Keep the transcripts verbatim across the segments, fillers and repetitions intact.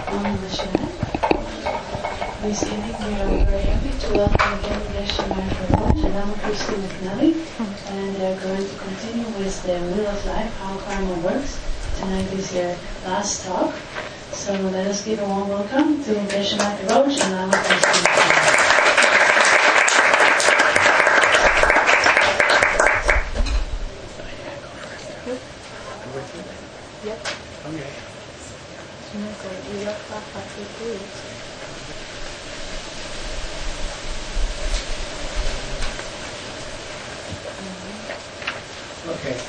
Om Namaskar. This evening we are very happy to welcome again Geshe Michael and Ramakrishna McNally, and they're going to continue with the Wheel of Life, how karma works. Tonight is their last talk, so let us give a warm welcome to Geshe Michael Roach and Ramakrishna McNally. Yep. Okay. Okay.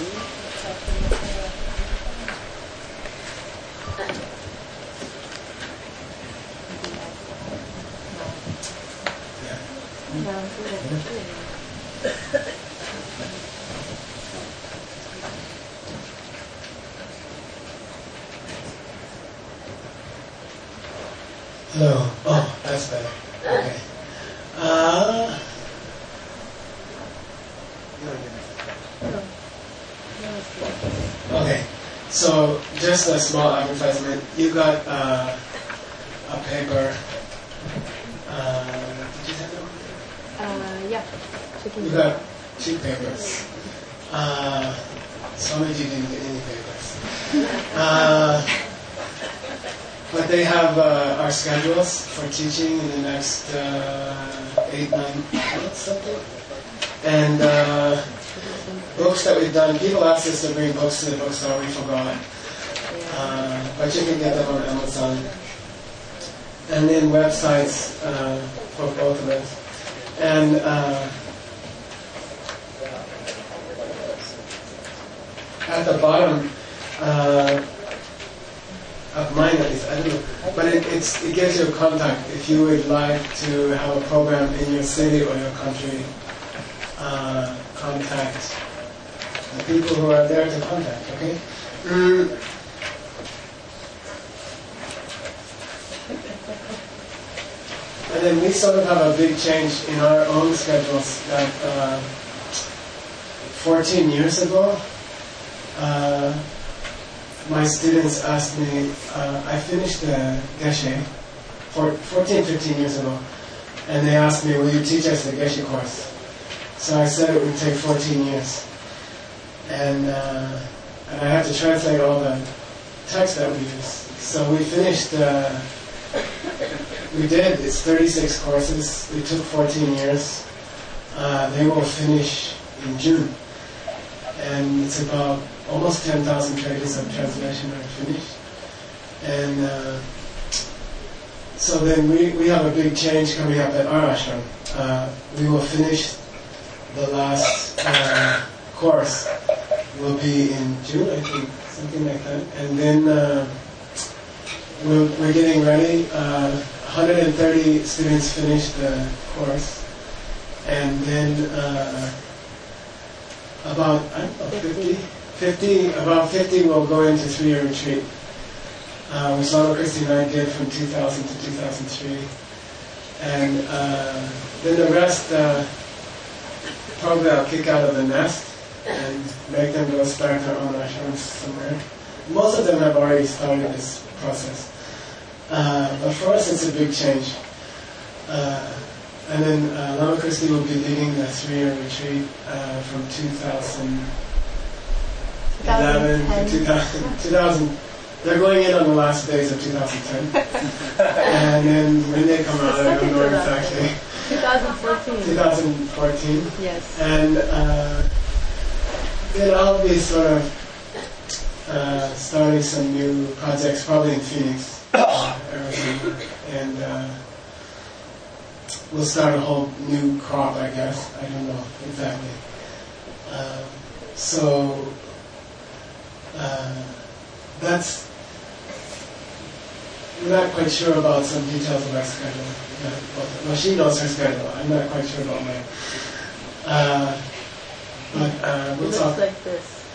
Hello. Oh, that's better. Okay. Uh, okay. So, just a small advertisement. You got uh, a paper. Uh, did you have it? Uh, yeah. You got two papers. Uh, some of you didn't get any papers. Uh, But they have uh, our schedules for teaching in the next uh, eight, nine months, something. And uh, books that we've done. People ask us to bring books to the bookstore. We forgot. Uh, but you can get them on Amazon. And then websites uh, for both of us. And uh, at the bottom, uh, of mine at least, I don't know, but it, it's, it gives you a contact if you would like to have a program in your city or your country. Uh, contact the people who are there to contact, okay? Mm. And then we sort of have a big change in our own schedules that uh, fourteen years ago, uh, my students asked me, uh, I finished the Geshe fourteen, fifteen years ago, and they asked me, will you teach us the Geshe course? So I said it would take fourteen years. And, uh, and I had to translate all the text that we use. So we finished, uh, we did, it's thirty-six courses. We took fourteen years. Uh, they will finish in June. And it's about almost ten thousand pages of translation are finished. And uh, so then we, we have a big change coming up at our ashram. Uh, we will finish the last uh, course. Will be in June, I think, something like that. And then uh, we're, we're getting ready. Uh, one hundred thirty students finish the course. And then uh, about, I don't know, fifty? fifty, about fifty will go into three-year retreat, uh, which Ramakrishna and I did from two thousand to two thousand three. And uh, then the rest, uh, probably I'll kick out of the nest and make them go start their own ashrams somewhere. Most of them have already started this process. Uh, but for us, it's a big change. Uh, and then uh, Ramakrishna will be leading the three-year retreat uh, from two thousand eleven to two thousand, two thousand. They're going in on the last days of two thousand ten. And then when they come out, I don't know exactly. twenty fourteen. twenty fourteen. Yes. And uh, then I'll be sort of uh, starting some new projects, probably in Phoenix, uh, Arizona. And uh, we'll start a whole new crop, I guess. I don't know exactly. Uh, so uh, that's, we're not quite sure about some details of our schedule. Uh, well, she knows her schedule. I'm not quite sure about mine. Uh, but uh, we'll it talk. looks like this.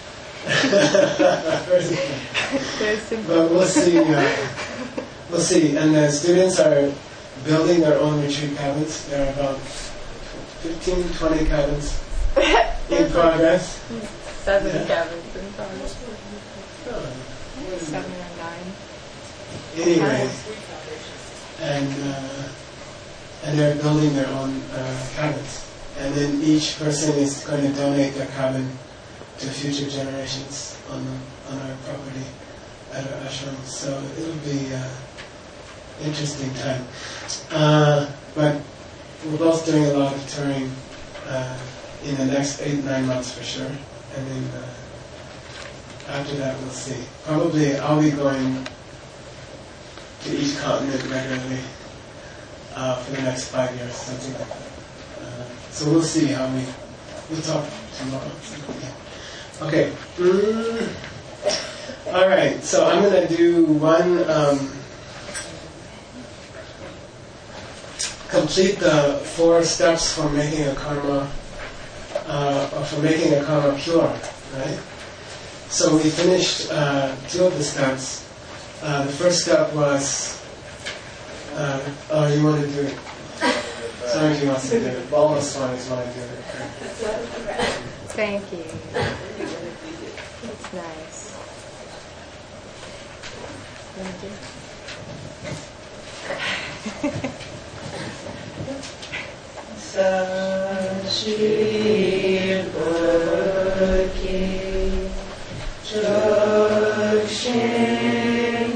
Very simple. But we'll see. Uh, we'll see. And the students are building their own retreat cabins. There are about fifteen, twenty cabins in progress. Seven yeah. cabins in progress. Oh. Seven or nine. anyway, and uh, and they're building their own uh, cabins. And then each person is going to donate their cabin to future generations on the, on our property at our ashram. So it'll be an uh, interesting time. Uh, but we're both doing a lot of touring uh, in the next eight, nine months for sure. And then uh, after that we'll see. Probably I'll be going to each continent regularly uh, for the next five years, something like that. Uh, so we'll see how we, we'll talk tomorrow. Yeah. Okay. Mm. All right, so I'm going to do one, um, complete the four steps for making a karma, uh, or for making a karma pure, right? So we finished uh, two of the steps. Uh, the first step was, uh, oh, you want to do it? Somebody wants to do it. Almost one is want to do it. Thank you. It's nice. Sashi Bhakti Chakshin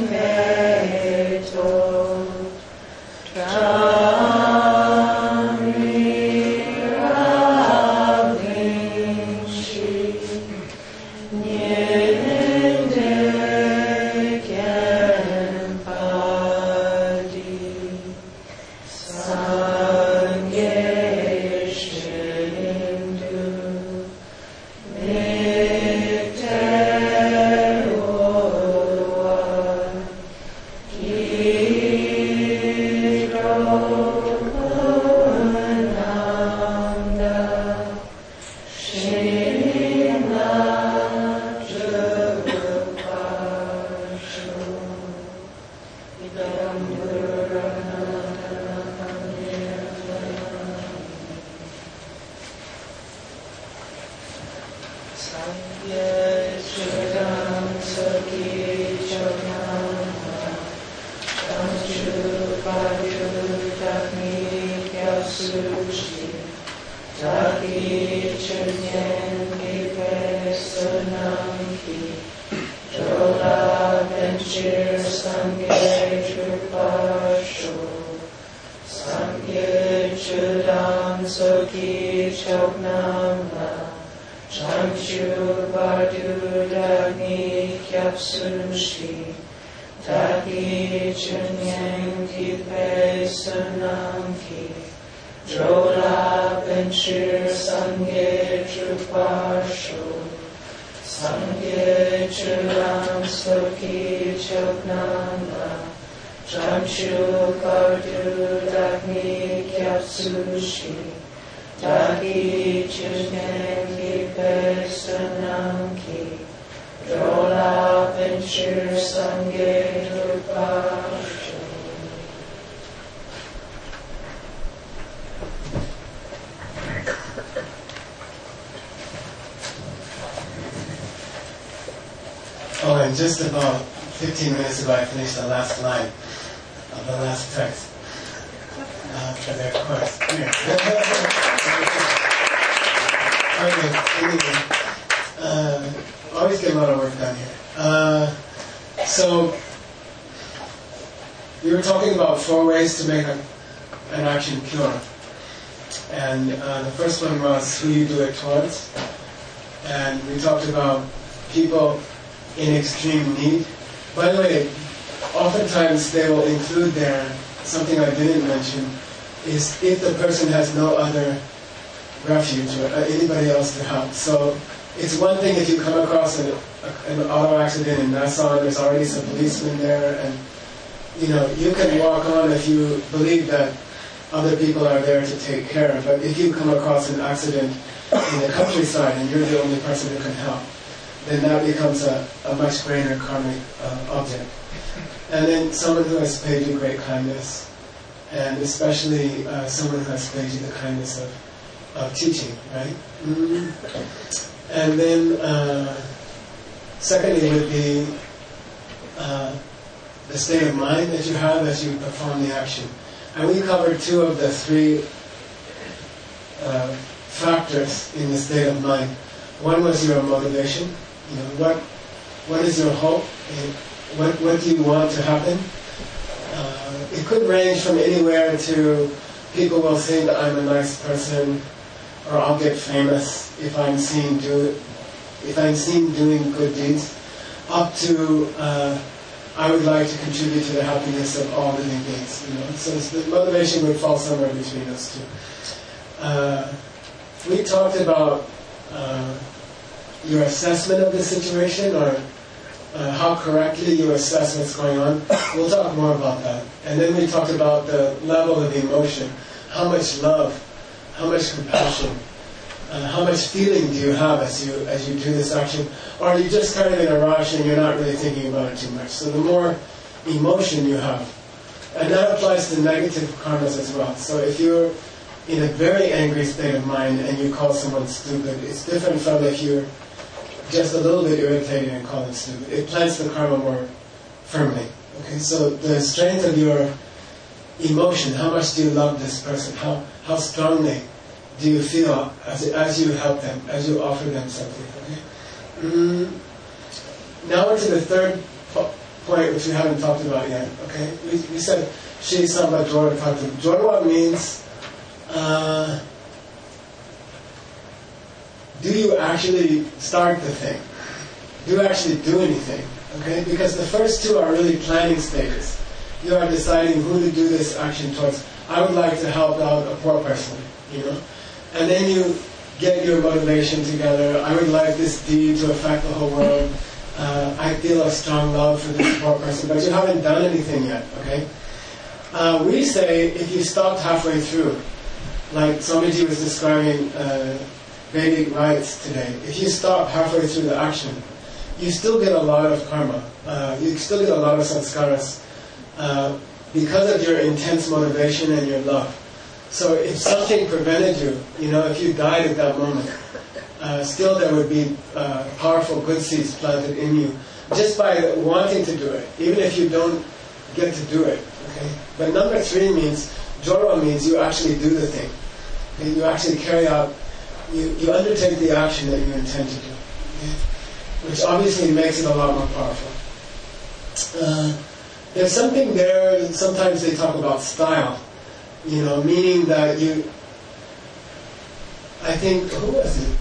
Meto Tramri Ravinshi Nyende Kempadi Sangye Shindu Nikte Owa Kiro Ananda Shina Jagapasho Idam Sangye Chudam Saki Chonama Tamchu Padu Takmi Kyasushi Taki Chunyen Kipe Sunamki Jola Benchir Sangye Trupasho Sangye Chudam Saki Choknama Chamchu Badu Dagni Kyapsushi Taki Chunyen Kipe Sunamki Jola Benchir Sangye Trupasho Sangye Churam Soki Choknama Chamchu Badu Dagni Kyapsushi Taki Chunyen Kipe Sunamki Jola Benchir Sangye Trupasho. Oh, and just about fifteen minutes ago I finished the last line of the last text. Uh, for their course. Here. Okay, anyway. Uh, always get a lot of work done here. Uh, so, we were talking about four ways to make a, an action pure. And uh, the first one was who you do it towards. And we talked about people in extreme need. By the way, oftentimes they will include there, something I didn't mention, is if the person has no other refuge or anybody else to help. So it's one thing if you come across an, an auto accident in Nassau and there's already some policemen there, and you know you can walk on if you believe that other people are there to take care. But if you come across an accident in the countryside and you're the only person who can help, then that becomes a, a much greater karmic uh, object. And then someone who has paid you great kindness, and especially uh, someone who has paid you the kindness of, of teaching, right? Mm-hmm. And then, uh, secondly would be uh, the state of mind that you have as you perform the action. And we covered two of the three uh, factors in the state of mind. One was your motivation. You know, what what is your hope? What what do you want to happen? Uh, it could range from anywhere to people will think I'm a nice person, or I'll get famous if I'm seen do if I'm seen doing good deeds, up to uh, I would like to contribute to the happiness of all living beings. You know, so the motivation would fall somewhere between those two. Uh, we talked about uh, your assessment of the situation, or uh, how correctly you assess what's going on. We'll talk more about that. And then we talked about the level of emotion. How much love, how much compassion, uh, how much feeling do you have as you as you do this action? Or are you just kind of in a rush and you're not really thinking about it too much? So the more emotion you have, and that applies to negative karmas as well. So if you're in a very angry state of mind and you call someone stupid, it's different from if you're just a little bit irritated and call them stupid. It plants the karma more firmly. Okay, so the strength of your emotion, how much do you love this person? How how strongly do you feel as as you help them, as you offer them something? Okay. Mm. Now we're to the third po- point, which we haven't talked about yet. Okay, we, we said Shri Samba Jorwa Tatu. Jorwa means uh, do you actually start the thing? Do you actually do anything? Okay, because the first two are really planning stages. You are deciding who to do this action towards. I would like to help out a poor person, you know. And then you get your motivation together. I would like this deed to affect the whole world. Uh, I feel a strong love for this poor person, but you haven't done anything yet, okay? Uh, we say if you stopped halfway through, like Swamiji was describing uh, Vedic rites today, if you stop halfway through the action, you still get a lot of karma. Uh, you still get a lot of sanskaras. Uh, because of your intense motivation and your love. So if something prevented you, you know, if you died at that moment, uh, still there would be uh, powerful good seeds planted in you just by wanting to do it, even if you don't get to do it. Okay. But number three means, Jorwa means you actually do the thing. Okay? You actually carry out, you, you undertake the action that you intend to do. Okay? Which obviously makes it a lot more powerful. Uh, There's something there, sometimes they talk about style, you know, meaning that you, I think, who was it?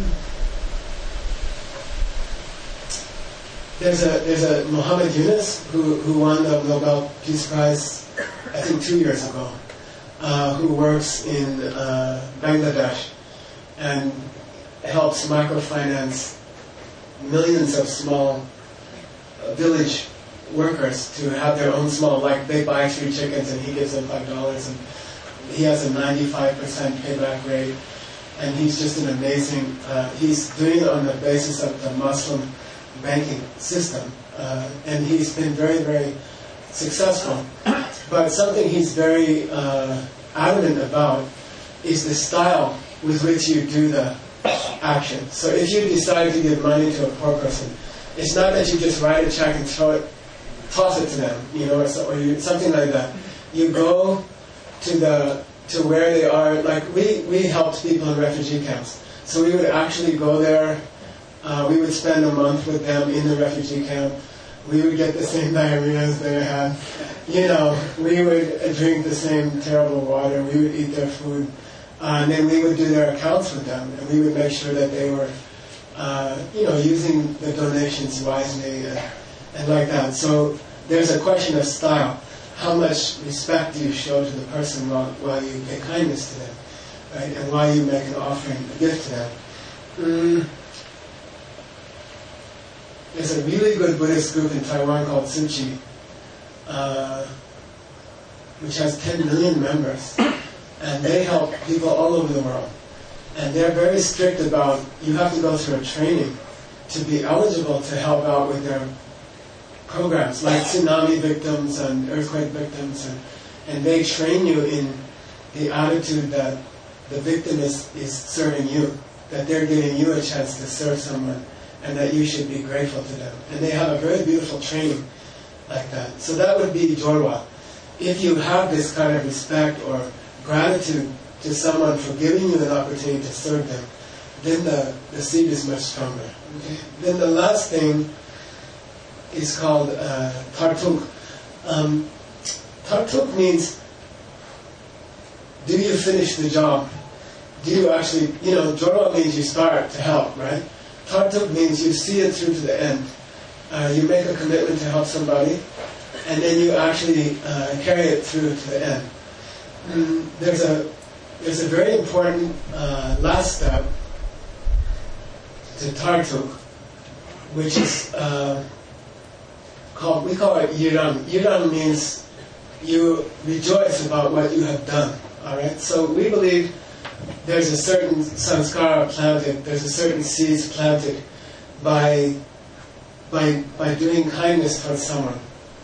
There's a there's a Muhammad Yunus who, who won the Nobel Peace Prize, I think two years ago, uh, who works in uh, Bangladesh and helps microfinance millions of small uh, village workers to have their own small, like they buy three chickens and he gives them five dollars, and he has a ninety-five percent payback rate, and he's just an amazing, uh, he's doing it on the basis of the Muslim banking system, uh, and he's been very, very successful. But something he's very uh, adamant about is the style with which you do the action. So if you decide to give money to a poor person, it's not that you just write a check and throw it, toss it to them, you know, or, so, or you, something like that. You go to the to where they are. Like we, we helped people in refugee camps, so we would actually go there. Uh, we would spend a month with them in the refugee camp. We would get the same diarrhea as they had. You know, we would drink the same terrible water. We would eat their food, uh, and then we would do their accounts with them, and we would make sure that they were, uh, you know, using the donations wisely. And, And like that. So there's a question of style. How much respect do you show to the person while, while you pay kindness to them, right? And while you make an offering, a gift to them. Mm. There's a really good Buddhist group in Taiwan called Tzu-Chi, uh, which has ten million members. And they help people all over the world. And they're very strict about, you have to go through a training to be eligible to help out with their programs like tsunami victims and earthquake victims, and, and they train you in the attitude that the victim is, is serving you, that they're giving you a chance to serve someone, and that you should be grateful to them. And they have a very beautiful training like that. So that would be jorwa. If you have this kind of respect or gratitude to someone for giving you an opportunity to serve them, then the, the seed is much stronger. Okay? Then the last thing is called uh, tartuk. Um, tartuk means, do you finish the job? Do you actually, you know, jorwa means you start to help, right? Tartuk means you see it through to the end. Uh, you make a commitment to help somebody, and then you actually uh, carry it through to the end. Mm, there's a there's a very important uh, last step to tartuk, which is uh, called, we call it yirang. Yirang means you rejoice about what you have done. All right. So we believe there's a certain samskara planted, there's a certain seeds planted by by by doing kindness towards someone.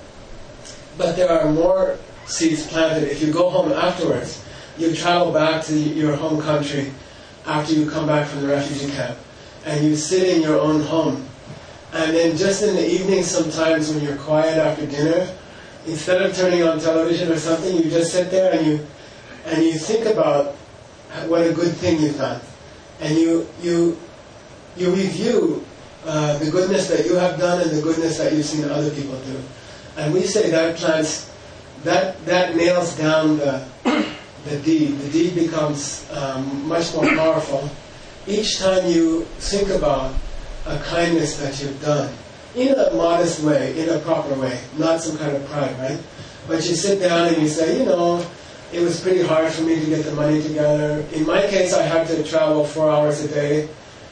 But there are more seeds planted if you go home afterwards. You travel back to your home country after you come back from the refugee camp, and you sit in your own home. And then just in the evening sometimes when you're quiet after dinner, instead of turning on television or something, you just sit there and you and you think about what a good thing you've done. And you you you review uh, the goodness that you have done and the goodness that you've seen other people do. And we say that plants, that that nails down the the deed. The deed becomes um, much more powerful each time you think about a kindness that you've done in a modest way, in a proper way, not some kind of pride, right? But you sit down and you say, you know, it was pretty hard for me to get the money together. In my case, I had to travel four hours a day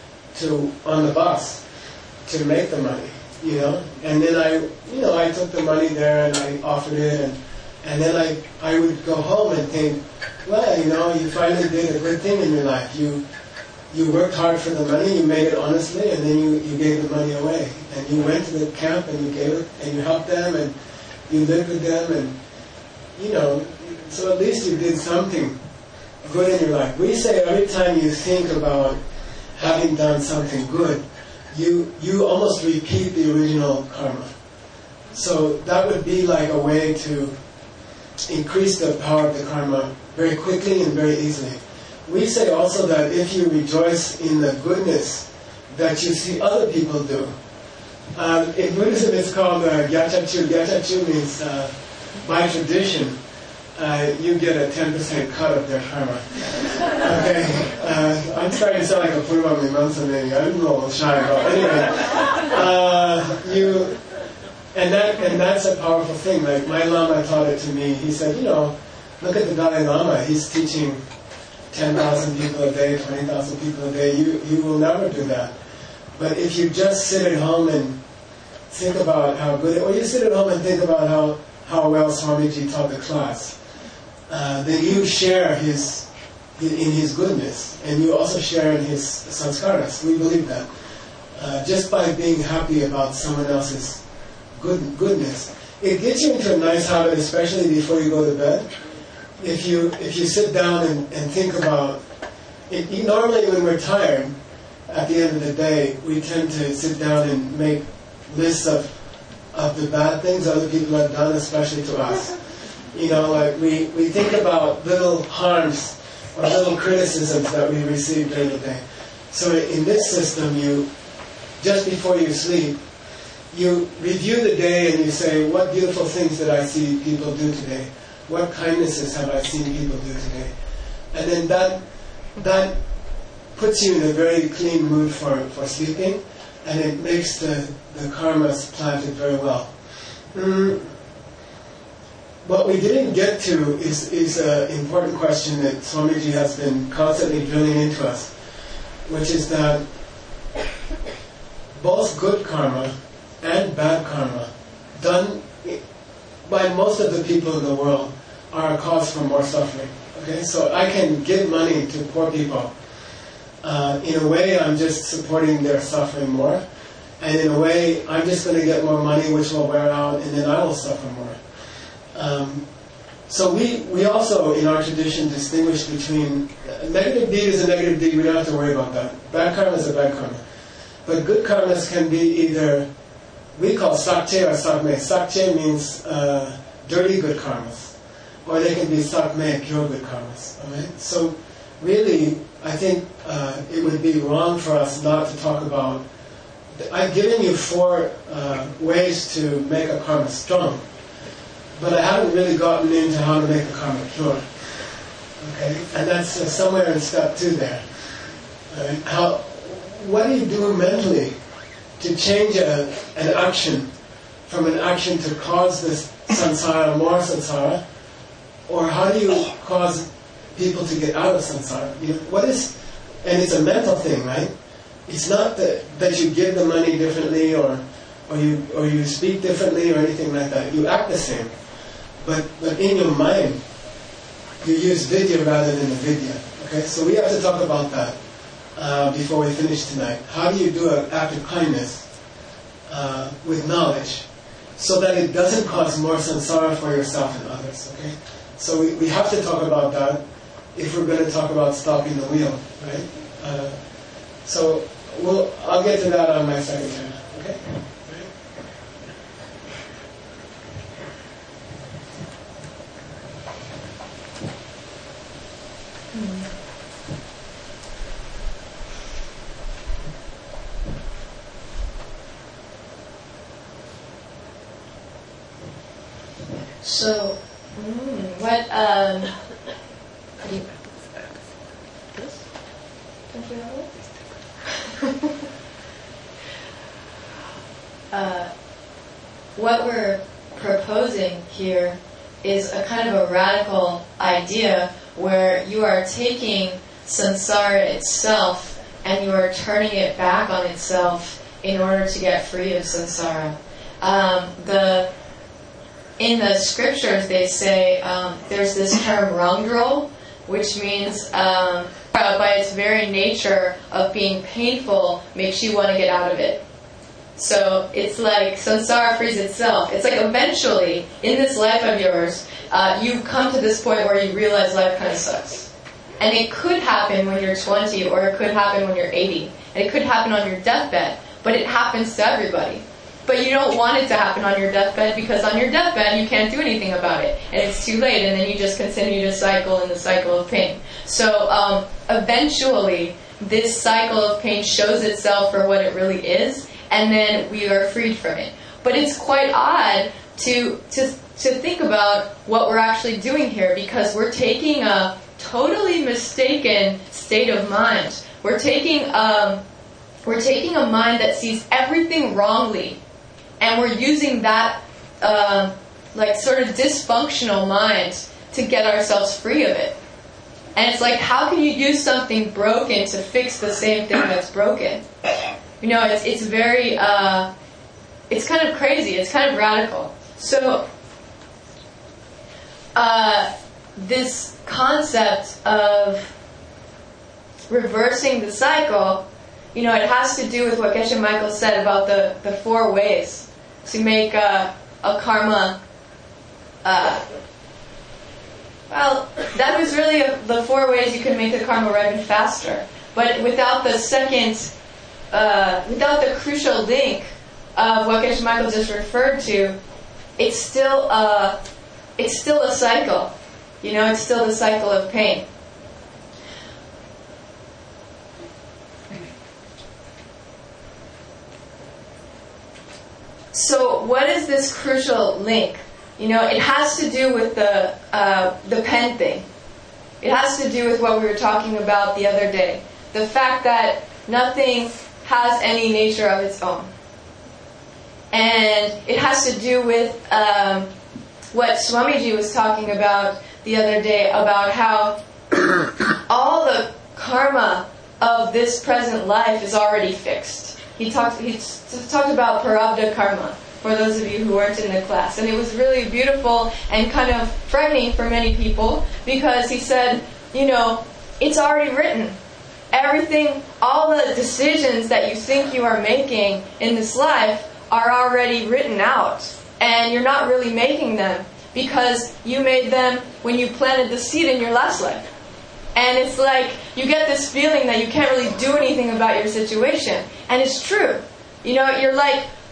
to on the bus to make the money, you know. And then I, you know, I took the money there and I offered it, and and then I I would go home and think, well, you know, you finally did a good thing in your life. You you worked hard for the money, you made it honestly, and then you, you gave the money away. And you went to the camp and you gave it, and you helped them, and you lived with them, and you know. So at least you did something good in your life. We say every time you think about having done something good, you you almost repeat the original karma. So that would be like a way to increase the power of the karma very quickly and very easily. We say also that if you rejoice in the goodness that you see other people do, um, in Buddhism it's called uh, gyachachu. Gyachachu means uh, by tradition, Uh, you get a ten percent cut of their karma. Okay, uh, I'm starting to sound like a Purva Mimamsa maybe. I'm a little shy about it. Anyway, uh, you, and that and that's a powerful thing. Like my Lama taught it to me. He said, you know, look at the Dalai Lama. He's teaching ten thousand people a day, twenty thousand people a day. You you will never do that. But if you just sit at home and think about how good, or you sit at home and think about how how well Swamiji taught the class. Uh, then you share his in his goodness, and you also share in his sanskaras. We believe that uh, just by being happy about someone else's good goodness, it gets you into a nice habit, especially before you go to bed. If you if you sit down and, and think about it, you, normally when we're tired at the end of the day, we tend to sit down and make lists of of the bad things other people have done, especially to us. You know, like we, we think about little harms or little criticisms that we receive during the day. So in this system, you just before you sleep, you review the day and you say, what beautiful things did I see people do today? What kindnesses have I seen people do today? And then that that puts you in a very clean mood for, for sleeping, and it makes the, the karmas planted very well. Mm. What we didn't get to is is an important question that Swamiji has been constantly drilling into us, which is that both good karma and bad karma done by most of the people in the world are a cause for more suffering. Okay, so I can give money to poor people. Uh, in a way, I'm just supporting their suffering more, and in a way, I'm just going to get more money, which will wear out, and then I will suffer more. Um, so we, we also, in our tradition, distinguish between a negative deed is a negative deed. We don't have to worry about that. Bad karma is a bad karma. But good karmas can be either we call sakche or sakme. Sakche means uh, dirty good karmas, or they can be sakme, pure good karmas. All right? So really, I think uh, it would be wrong for us not to talk about. I've given you four uh, ways to make a karma strong, but I haven't really gotten into how to make a karma pure. Okay, and that's uh, somewhere in step two there. Right? How? What do you do mentally to change a, an action from an action to cause this samsara, more samsara, or how do you cause people to get out of samsara? You know, what is? And it's a mental thing, right? It's not that, that you give the money differently or or you or you speak differently or anything like that. You act the same, but but in your mind, you use vidya rather than avidya. Okay, so we have to talk about that uh, before we finish tonight. How do you do an act of kindness uh, with knowledge, so that it doesn't cause more samsara for yourself and others? Okay, so we, we have to talk about that if we're going to talk about stopping the wheel, right? Uh, so we'll I'll get to that on my second channel. Okay. So, mm, what, um, how do you, this? Don't you have it? uh, what we're proposing here is a kind of a radical idea where you are taking samsara itself and you are turning it back on itself in order to get free of samsara. Um, the In the scriptures, they say um, there's this term rangdrol, which means um, by its very nature of being painful, makes you want to get out of it. So it's like samsara frees itself. It's like eventually, in this life of yours, uh, you come to this point where you realize life kind of sucks. And it could happen when you're twenty, or it could happen when you're eighty. And it could happen on your deathbed, but it happens to everybody. But you don't want it to happen on your deathbed, because on your deathbed you can't do anything about it. And it's too late, and then you just continue to cycle in the cycle of pain. So um, eventually this cycle of pain shows itself for what it really is, and then we are freed from it. But it's quite odd to to to think about what we're actually doing here, because we're taking a totally mistaken state of mind. We're taking um, we're taking a mind that sees everything wrongly. And we're using that, uh, like, sort of dysfunctional mind to get ourselves free of it. And it's like, how can you use something broken to fix the same thing that's broken? You know, it's it's very, uh, it's kind of crazy. It's kind of radical. So, uh, this concept of reversing the cycle, you know, it has to do with what Geshe Michael said about the, the four ways to make a, a karma. Uh, well, that was really a, the four ways you can make the karma ripen faster. But without the second, uh, without the crucial link of what Geshe Michael just referred to, it's still a, it's still a cycle. You know, it's still the cycle of pain. So what is this crucial link? You know, it has to do with the uh, the pen thing. It has to do with what we were talking about the other day. The fact that nothing has any nature of its own. And it has to do with um, what Swamiji was talking about the other day, about how all the karma of this present life is already fixed. He talked, he talked about Prarabdha karma, for those of you who weren't in the class. And it was really beautiful and kind of frightening for many people, because he said, you know, it's already written. Everything, all the decisions that you think you are making in this life are already written out. And you're not really making them, because you made them when you planted the seed in your last life. And it's like, you get this feeling that you can't really do anything about your situation. And it's true. You know, you're like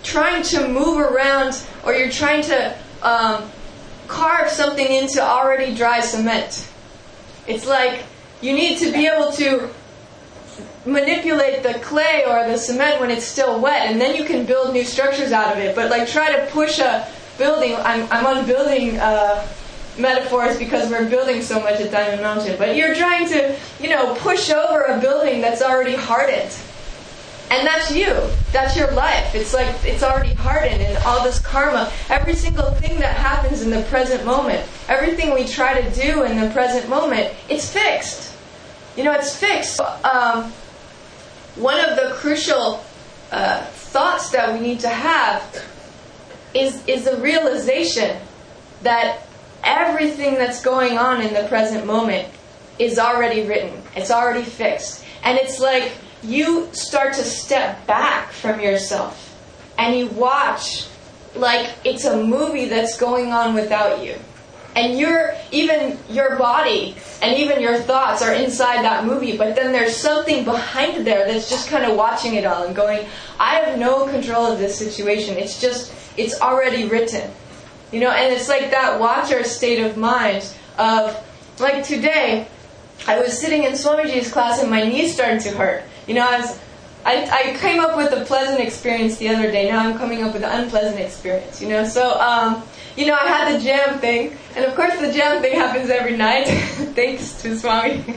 trying to move around, or you're trying to um, carve something into already dry cement. It's like you need to be able to manipulate the clay or the cement when it's still wet, and then you can build new structures out of it. But like try to push a building. I'm, I'm on building uh, metaphors because we're building so much at Diamond Mountain. But you're trying to, you know, push over a building that's already hardened. And that's you. That's your life. It's like it's already hardened, and all this karma, every single thing that happens in the present moment, everything we try to do in the present moment, it's fixed. You know, it's fixed. Um, one of the crucial uh, thoughts that we need to have is is the realization that everything that's going on in the present moment is already written. It's already fixed. And it's like you start to step back from yourself and you watch like it's a movie that's going on without you. And you're, even your body and even your thoughts are inside that movie, but then there's something behind there that's just kind of watching it all and going, I have no control of this situation. It's just, it's already written. You know, and it's like that watcher state of mind of, like today, I was sitting in Swamiji's class and my knee started to hurt. You know, I was, I, I came up with a pleasant experience the other day. Now I'm coming up with an unpleasant experience, you know. So, um, you know, I had the jam thing. And of course the jam thing happens every night. Thanks to Swami.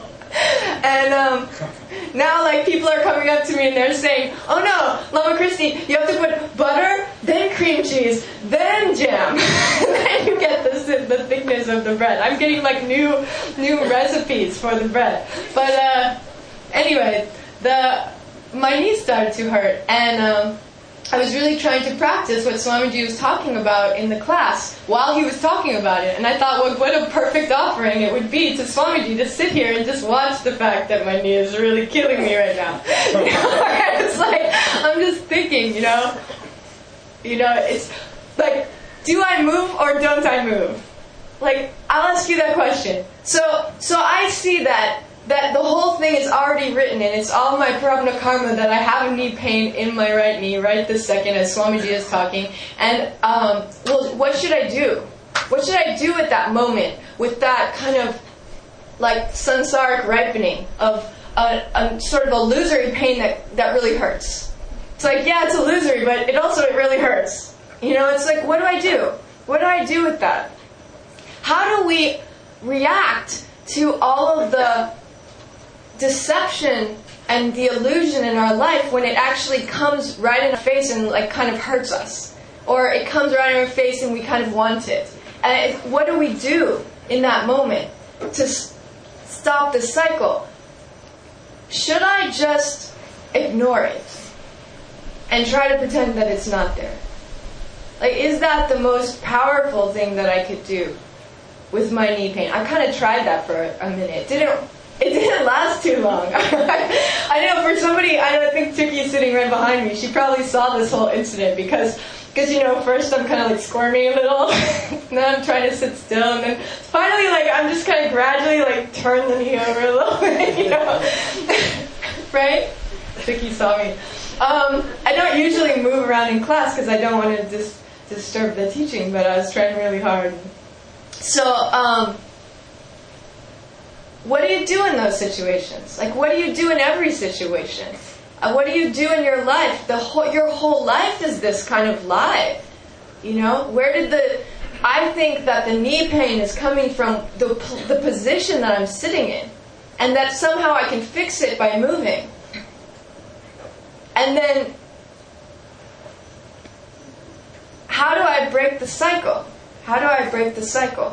And um, now, like, people are coming up to me and they're saying, oh no, Lama Christy, you have to put butter, then cream cheese, then jam. Then you get the, the thickness of the bread. I'm getting, like, new new recipes for the bread. But uh, anyway, the my knee started to hurt. And um, I was really trying to practice what Swamiji was talking about in the class while he was talking about it. And I thought, well, what a perfect offering it would be to Swamiji to sit here and just watch the fact that my knee is really killing me right now. You know? It's like, I'm just thinking, you know, you know, it's like, do I move or don't I move? Like, I'll ask you that question. So, so I see that that the whole thing is already written, and it's all my prarabdha karma that I have a knee pain in my right knee right this second as Swamiji is talking. And, um, well, what should I do? What should I do at that moment with that kind of, like, sansaric ripening of a, a sort of illusory pain that, that really hurts? It's like, yeah, it's illusory, but it also, it really hurts. You know, it's like, what do I do? What do I do with that? How do we react to all of the deception and the illusion in our life when it actually comes right in our face and like kind of hurts us, or it comes right in our face and we kind of want it? And it, what do we do in that moment to s- stop the cycle? Should I just ignore it and try to pretend that it's not there? Like, is that the most powerful thing that I could do with my knee pain? I kind of tried that for a minute. It didn't It didn't last too long. I know for somebody, I don't think Tuki's sitting right behind me. She probably saw this whole incident because, because you know, first I'm kind of like squirming a little, and then I'm trying to sit still, and then finally, like, I'm just kind of gradually like turn the knee over a little bit, you know, right? Tuki saw me. Um, I don't usually move around in class because I don't want to dis- disturb the teaching, but I was trying really hard. So, um. What do you do in those situations? Like, what do you do in every situation? Uh, what do you do in your life? The whole, your whole life is this kind of lie. You know, where did the? I think that the knee pain is coming from the the position that I'm sitting in, and that somehow I can fix it by moving. And then, how do I break the cycle? How do I break the cycle?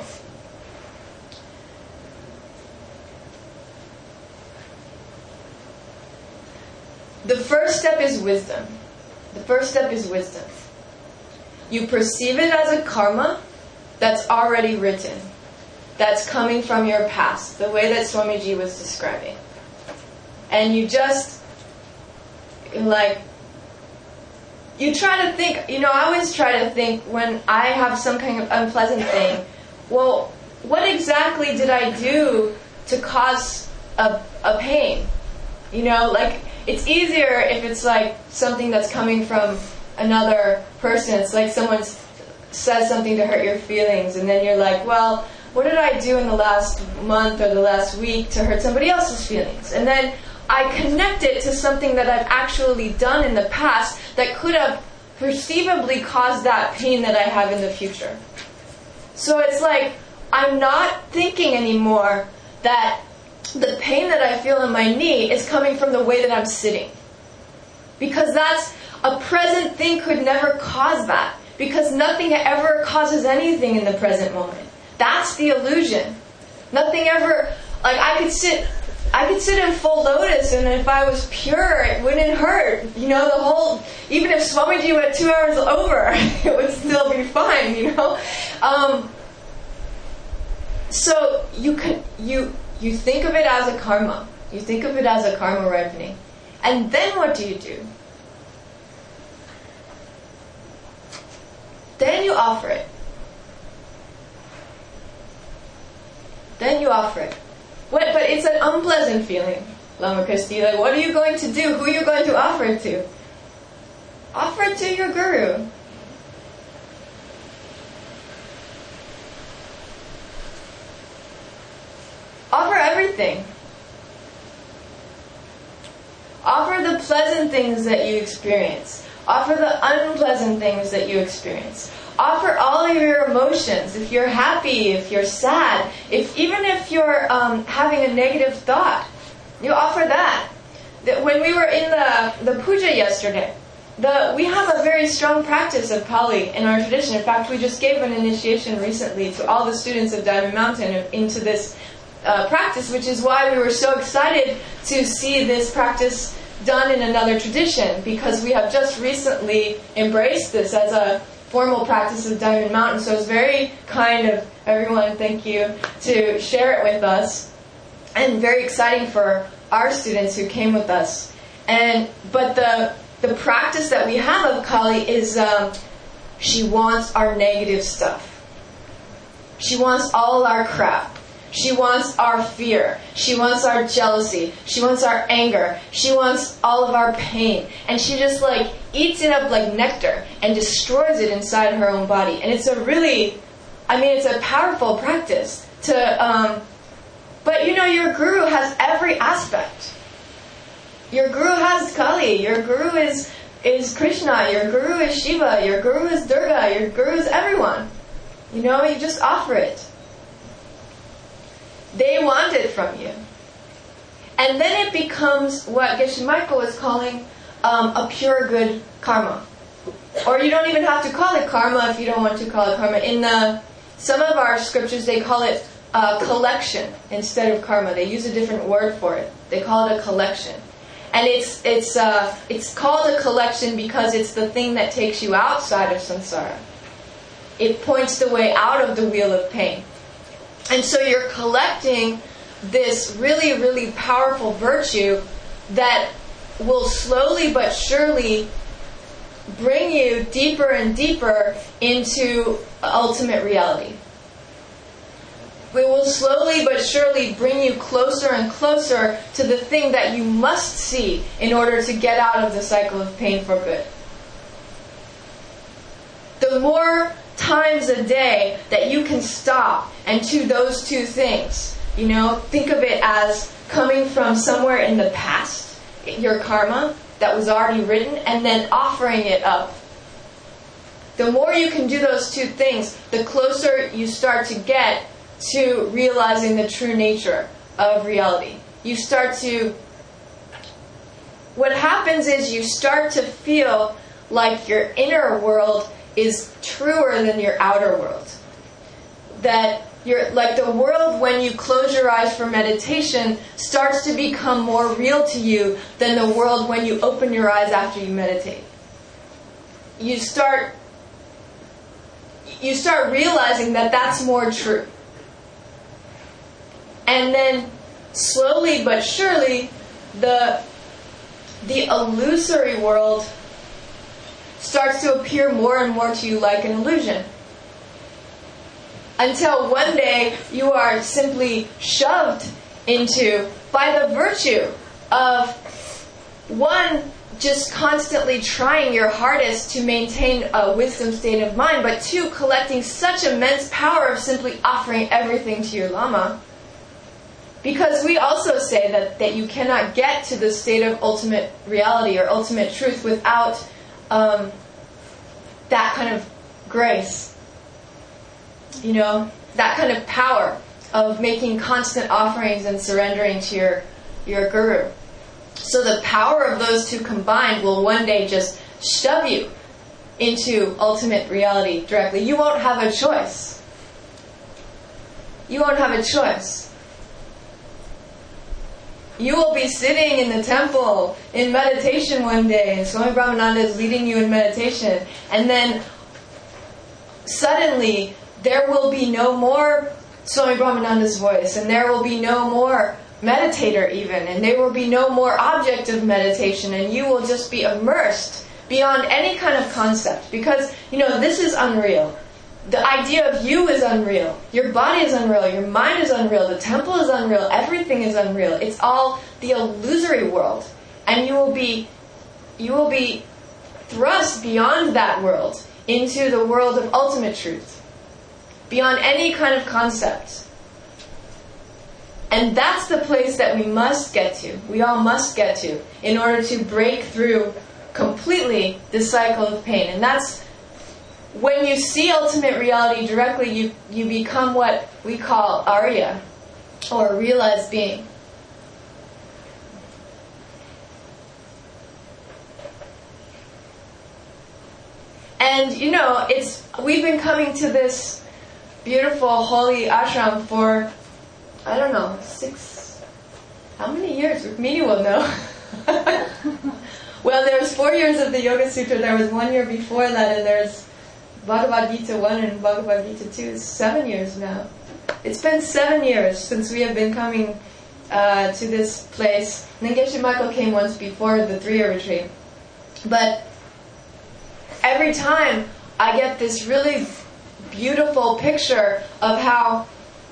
The first step is wisdom. The first step is wisdom. You perceive it as a karma that's already written, that's coming from your past, the way that Swamiji was describing. And you just, like, you try to think, you know, I always try to think when I have some kind of unpleasant thing, well, what exactly did I do to cause a, a pain? You know, like, it's easier if it's like something that's coming from another person. It's like someone says something to hurt your feelings, and then you're like, well, what did I do in the last month or the last week to hurt somebody else's feelings? And then I connect it to something that I've actually done in the past that could have perceivably caused that pain that I have in the future. So it's like I'm not thinking anymore that the pain that I feel in my knee is coming from the way that I'm sitting. Because that's a present thing could never cause that. Because nothing ever causes anything in the present moment. That's the illusion. Nothing ever, like I could sit, I could sit in full lotus, and if I was pure, it wouldn't hurt. You know, the whole, even if Swamiji went two hours over, it would still be fine, you know. Um, so you can, you, you think of it as a karma. You think of it as a karma ripening. And then what do you do? Then you offer it. Then you offer it. What, but it's an unpleasant feeling, Lama Christie. Like, what are you going to do? Who are you going to offer it to? Offer it to your guru. Offer everything. Offer the pleasant things that you experience. Offer the unpleasant things that you experience. Offer all of your emotions. If you're happy, if you're sad, if even if you're um, having a negative thought, you offer that. That when we were in the, the puja yesterday, the we have a very strong practice of Pali in our tradition. In fact, we just gave an initiation recently to all the students of Diamond Mountain into this uh, practice, which is why we were so excited to see this practice done in another tradition, because we have just recently embraced this as a formal practice of Diamond Mountain. So it's very kind of everyone, thank you, to share it with us, and very exciting for our students who came with us. And but the the practice that we have of Kali is um, she wants our negative stuff. She wants all our crap. She wants our fear. She wants our jealousy. She wants our anger. She wants all of our pain. And she just like eats it up like nectar and destroys it inside her own body. And it's a really, I mean, it's a powerful practice to, um, but you know, your guru has every aspect. Your guru has Kali. Your guru is, is Krishna. Your guru is Shiva. Your guru is Durga. Your guru is everyone. You know, you just offer it. They want it from you. And then it becomes what Geshe Michael was calling um, a pure good karma. Or you don't even have to call it karma if you don't want to call it karma. In the, some of our scriptures, they call it a collection instead of karma. They use a different word for it. They call it a collection. And it's it's uh, it's called a collection because it's the thing that takes you outside of samsara. It points the way out of the wheel of pain. And so you're collecting this really, really powerful virtue that will slowly but surely bring you deeper and deeper into ultimate reality. It will slowly but surely bring you closer and closer to the thing that you must see in order to get out of the cycle of pain for good. The more times a day that you can stop and do those two things, you know, think of it as coming from somewhere in the past, your karma that was already written, and then offering it up. The more you can do those two things, the closer you start to get to realizing the true nature of reality. You start to, what happens is you start to feel like your inner world is truer than your outer world. That you're like the world when you close your eyes for meditation starts to become more real to you than the world when you open your eyes after you meditate. You start you start realizing that that's more true. And then slowly but surely the the illusory world starts to appear more and more to you like an illusion. Until one day you are simply shoved into, by the virtue of one, just constantly trying your hardest to maintain a wisdom state of mind, but two, collecting such immense power of simply offering everything to your Lama. Because we also say that, that you cannot get to the state of ultimate reality or ultimate truth without um, that kind of grace. You know, that kind of power of making constant offerings and surrendering to your, your guru. So the power of those two combined will one day just shove you into ultimate reality directly. You won't have a choice. You won't have a choice. You will be sitting in the temple in meditation one day, and Swami Brahmananda is leading you in meditation, and then suddenly there will be no more Swami Brahmananda's voice, and there will be no more meditator even, and there will be no more object of meditation, and you will just be immersed beyond any kind of concept, because, you know, this is unreal. The idea of you is unreal. Your body is unreal. Your mind is unreal. The temple is unreal. Everything is unreal. It's all the illusory world. And you will be, you will be thrust beyond that world into the world of ultimate truth. Beyond any kind of concept. And that's the place that we must get to. We all must get to in order to break through completely this cycle of pain. And that's when you see ultimate reality directly, you, you become what we call Arya, or realized being. And, you know, it's we've been coming to this beautiful holy ashram for, I don't know, six, how many years? Mini will know. Well, there was four years of the Yoga Sutra, there was one year before that, and there's Bhagavad Gita one and Bhagavad Gita two is seven years now. It's been seven years since we have been coming uh, to this place. Geshe Michael came once before the three-year retreat. But every time I get this really beautiful picture of how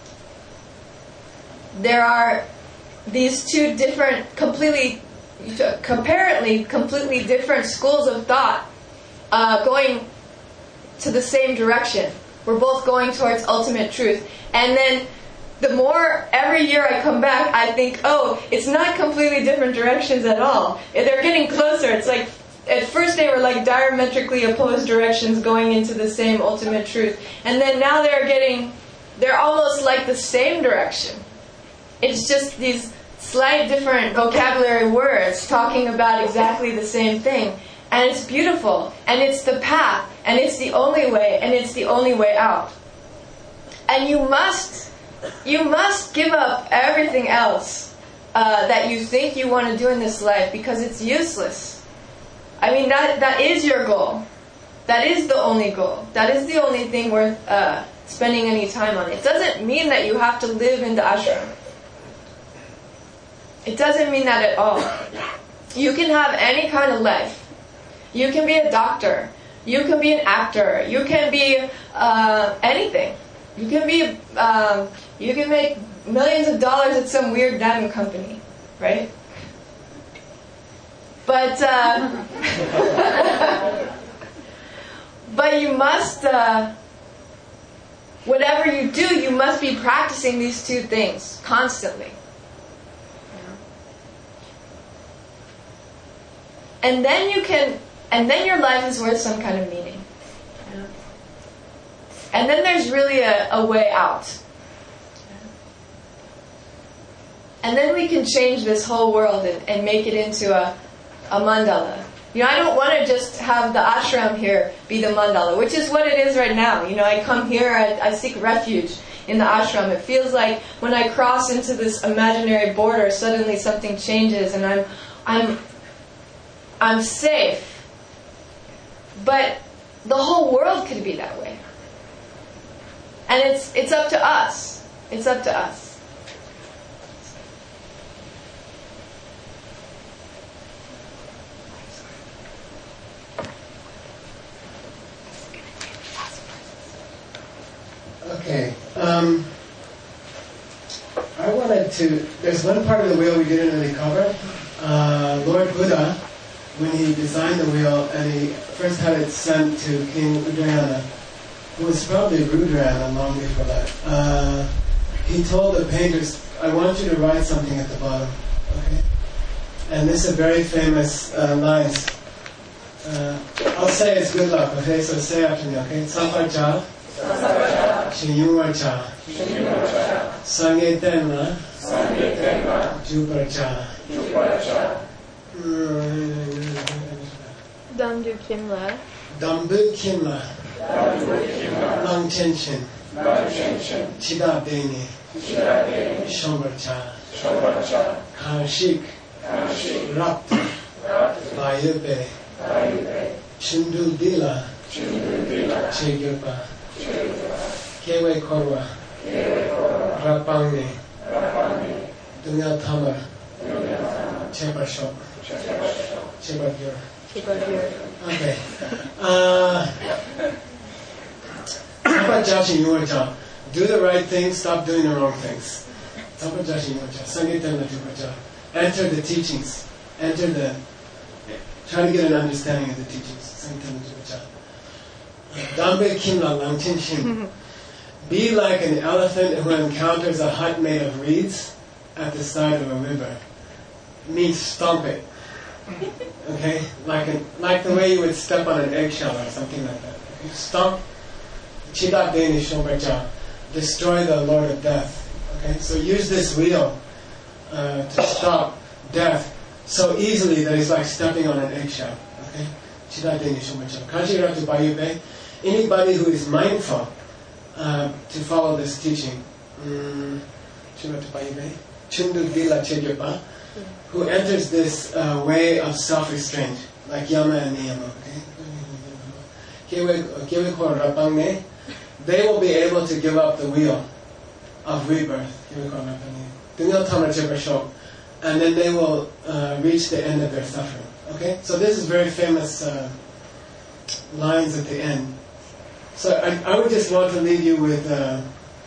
there are these two different, completely, comparatively, completely different schools of thought uh, going to the same direction. We're both going towards ultimate truth. And then the more every year I come back, I think, oh, it's not completely different directions at all. They're getting closer. It's like, at first they were like diametrically opposed directions going into the same ultimate truth. And then now they're getting, they're almost like the same direction. It's just these slight different vocabulary words talking about exactly the same thing. And it's beautiful, and it's the path, and it's the only way, and it's the only way out. And you must, you must give up everything else uh, that you think you want to do in this life, because it's useless. I mean, that that is your goal. That is the only goal. That is the only thing worth uh, spending any time on. It doesn't mean that you have to live in the ashram. It doesn't mean that at all. You can have any kind of life. You can be a doctor. You can be an actor. You can be uh, anything. You can be. Um, you can make millions of dollars at some weird diamond company, right? But uh, but you must. Uh, whatever you do, you must be practicing these two things constantly. And then you can. And then your life is worth some kind of meaning. Yeah. And then there's really a, a way out. Yeah. And then we can change this whole world and, and make it into a, a mandala. You know, I don't want to just have the ashram here be the mandala, which is what it is right now. You know, I come here, I, I seek refuge in the ashram. It feels like when I cross into this imaginary border, suddenly something changes and I'm, I'm, I'm safe. But the whole world could be that way. And it's it's up to us. It's up to us. Okay. Um, I wanted to, there's one part of the wheel we didn't really cover. Uh, Lord Buddha when he designed the wheel and he first had it sent to King Udrayana, who was probably Rudrayana long before that. Uh, he told the painters, I want you to write something at the bottom. Okay? And this is a very famous uh, lines. Uh, I'll say it's good luck, okay? So say after me, okay? Sampa cha, Shinyungwa cha, Sangye tenma, Jupara cha. Dambu Kimla. Dambu Kimla. Lang Chenchin. Chida Deni. Shombar cha. Kanshik. Rapta. Bayube. Chindu Dila. Chegyupa. Kewe Korwa. Rapangne. Dunga Tamar. Chepa Shop. Chepa Gyur. Okay. Uh, do the right things, stop doing the wrong things. Enter the teachings. Enter the... Try to get an understanding of the teachings. Dambe Kimla Lang Chin Shin. Be like an elephant who encounters a hut made of reeds at the side of a river. Means stomp it. Okay? Like a, like the way you would step on an eggshell or something like that. You stomp, Chidat Deni Shombacha, destroy the Lord of Death. Okay? So use this wheel uh, to stop death so easily that it's like stepping on an eggshell. Okay? Chidat Deni Shombacha. Kajiratu Bayube, anybody who is mindful uh, to follow this teaching, Chiratu Bayube, Chundu Dila Chegyapa, who enters this uh, way of self-restraint, like Yama and Niyama. Okay? They will be able to give up the wheel of rebirth. And then they will uh, reach the end of their suffering. Okay? So this is very famous uh, lines at the end. So I, I would just want to leave you with, uh,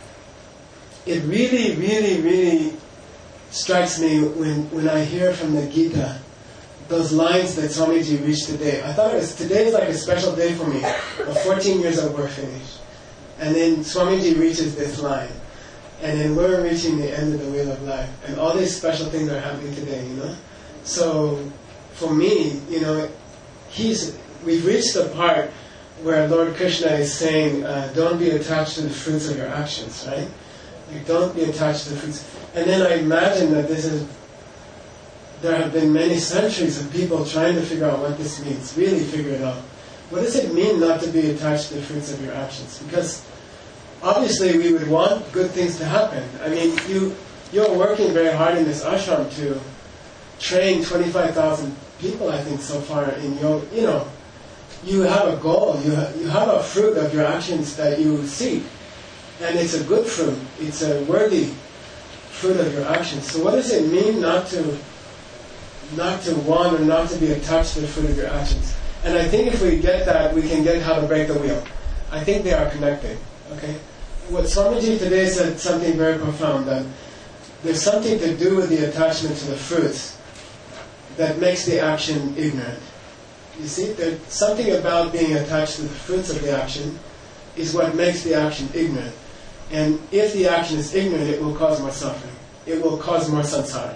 it really, really, really strikes me when, when I hear from the Gita those lines that Swamiji reached today. I thought it was, today is like a special day for me. The fourteen years of work finished. And then Swamiji reaches this line. And then we're reaching the end of the wheel of life. And all these special things are happening today, you know. So for me, you know, he's we've reached the part where Lord Krishna is saying, uh, don't be attached to the fruits of your actions, right? Like, don't be attached to the fruits. And then I imagine that this is, there have been many centuries of people trying to figure out what this means, really figure it out. What does it mean not to be attached to the fruits of your actions? Because obviously we would want good things to happen. I mean, you, you're working very hard in this ashram to train twenty-five thousand people, I think, so far in your, you know, you have a goal, you have, you have a fruit of your actions that you seek. And it's a good fruit. It's a worthy fruit of your actions. So what does it mean not to not to want or not to be attached to the fruit of your actions? And I think if we get that, we can get how to break the wheel. I think they are connected. Okay? What Swamiji today said something very profound, that there's something to do with the attachment to the fruits that makes the action ignorant. You see, there's something about being attached to the fruits of the action is what makes the action ignorant. And if the action is ignorant, it will cause more suffering. It will cause more samsara.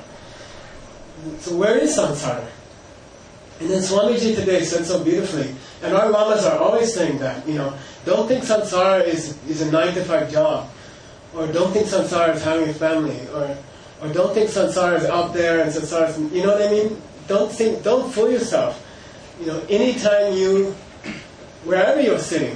So where is samsara? And then Swamiji today said so beautifully, and our lamas are always saying that, you know, don't think samsara is, is a nine to five job, or don't think samsara is having a family, or or don't think samsara is out there and samsara is, you know what I mean? Don't think, don't fool yourself. You know, anytime you, wherever you're sitting,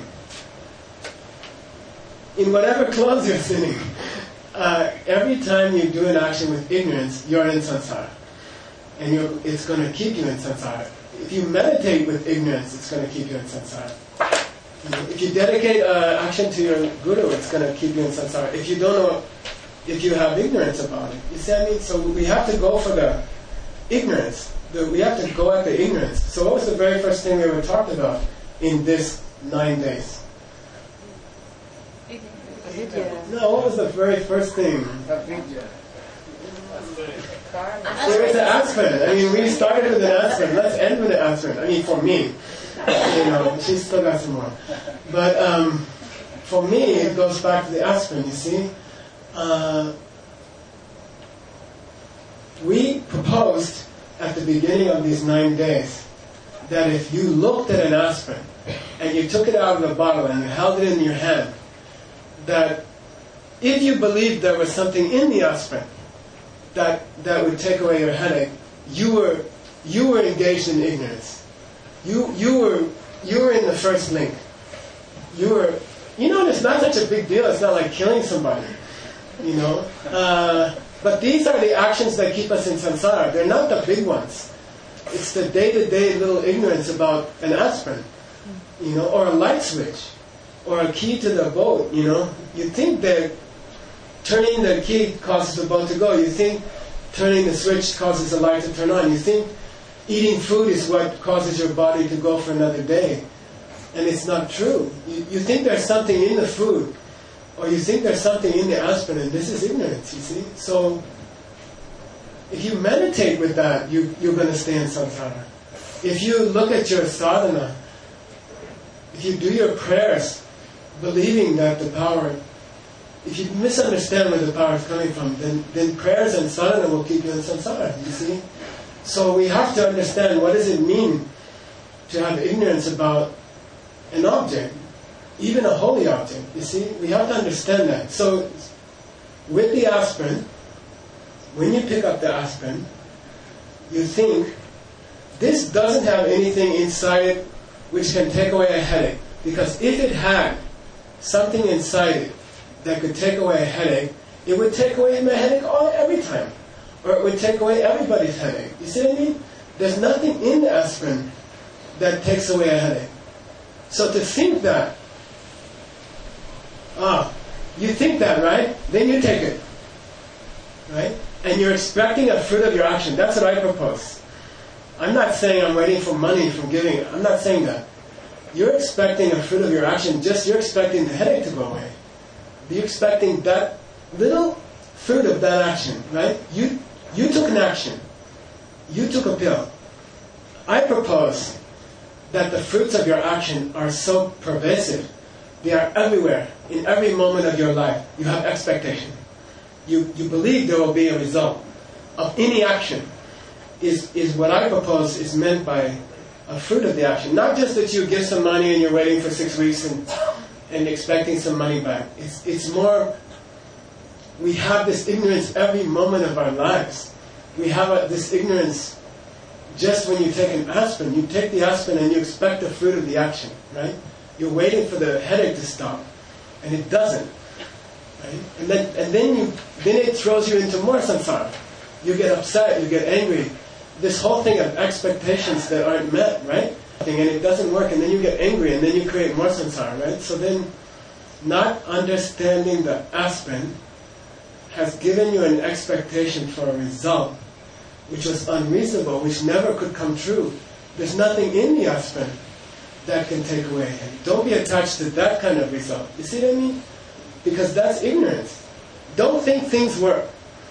in whatever clothes you're sitting, uh, every time you do an action with ignorance, you're in samsara. And you're, it's going to keep you in samsara. If you meditate with ignorance, it's going to keep you in samsara. You know, if you dedicate uh, action to your guru, it's going to keep you in samsara. If you don't know, if you have ignorance about it. You see what I mean? So we have to go for the ignorance. The, we have to go at the ignorance. So what was the very first thing we ever talked about in this nine days? Avidya. No, what was the very first thing? Avidya. There is an aspirin. I mean, we started with an aspirin. Let's end with an aspirin. I mean, for me. You know, she's still got some more. But um, for me, it goes back to the aspirin, you see. Uh, we proposed at the beginning of these nine days that if you looked at an aspirin and you took it out of the bottle and you held it in your hand, that if you believed there was something in the aspirin that that would take away your headache, you were you were engaged in ignorance. You you were you were in the first link. You were you know it's not such a big deal. It's not like killing somebody, you know. Uh, but these are the actions that keep us in samsara. They're not the big ones. It's the day-to-day little ignorance about an aspirin, you know, or a light switch, or a key to the boat. You know, you think that turning the key causes the boat to go. You think turning the switch causes the light to turn on. You think eating food is what causes your body to go for another day. And it's not true. You, you think there's something in the food, or you think there's something in the aspirin, and this is ignorance, you see. So, if you meditate with that, you, you're going to stay in samsara. If you look at your sadhana, if you do your prayers, believing that the power, if you misunderstand where the power is coming from, then, then prayers and sadhana will keep you in samsara, you see. So we have to understand, what does it mean to have ignorance about an object, even a holy object, you see. We have to understand that. So with the aspirin, when you pick up the aspirin, you think, this doesn't have anything inside it which can take away a headache. Because if it had something inside it that could take away a headache, it would take away my headache all every time. Or it would take away everybody's headache. You see what I mean? There's nothing in the aspirin that takes away a headache. So to think that, ah, you think that, right? Then you take it. Right? And you're expecting a fruit of your action. That's what I propose. I'm not saying I'm waiting for money from giving. I'm not saying that. You're expecting a fruit of your action, just you're expecting the headache to go away. You're expecting that little fruit of that action, right? You you took an action. You took a pill. I propose that the fruits of your action are so pervasive. They are everywhere, in every moment of your life. You have expectation. You you believe there will be a result of any action. Is is what I propose is meant by a fruit of the action. Not just that you give some money and you're waiting for six weeks and and expecting some money back. It's it's more, we have this ignorance every moment of our lives. We have a, this ignorance just when you take an aspirin. You take the aspirin and you expect the fruit of the action, right? You're waiting for the headache to stop, and it doesn't. Right? And then and then you then it throws you into more samsara. You get upset, you get angry. This whole thing of expectations that aren't met, right? And it doesn't work, and then you get angry, and then you create more samsara, right? So then, not understanding the aspirin has given you an expectation for a result which was unreasonable, which never could come true. There's nothing in the aspirin that can take away it. Don't be attached to that kind of result. You see what I mean? Because that's ignorance. Don't think things work.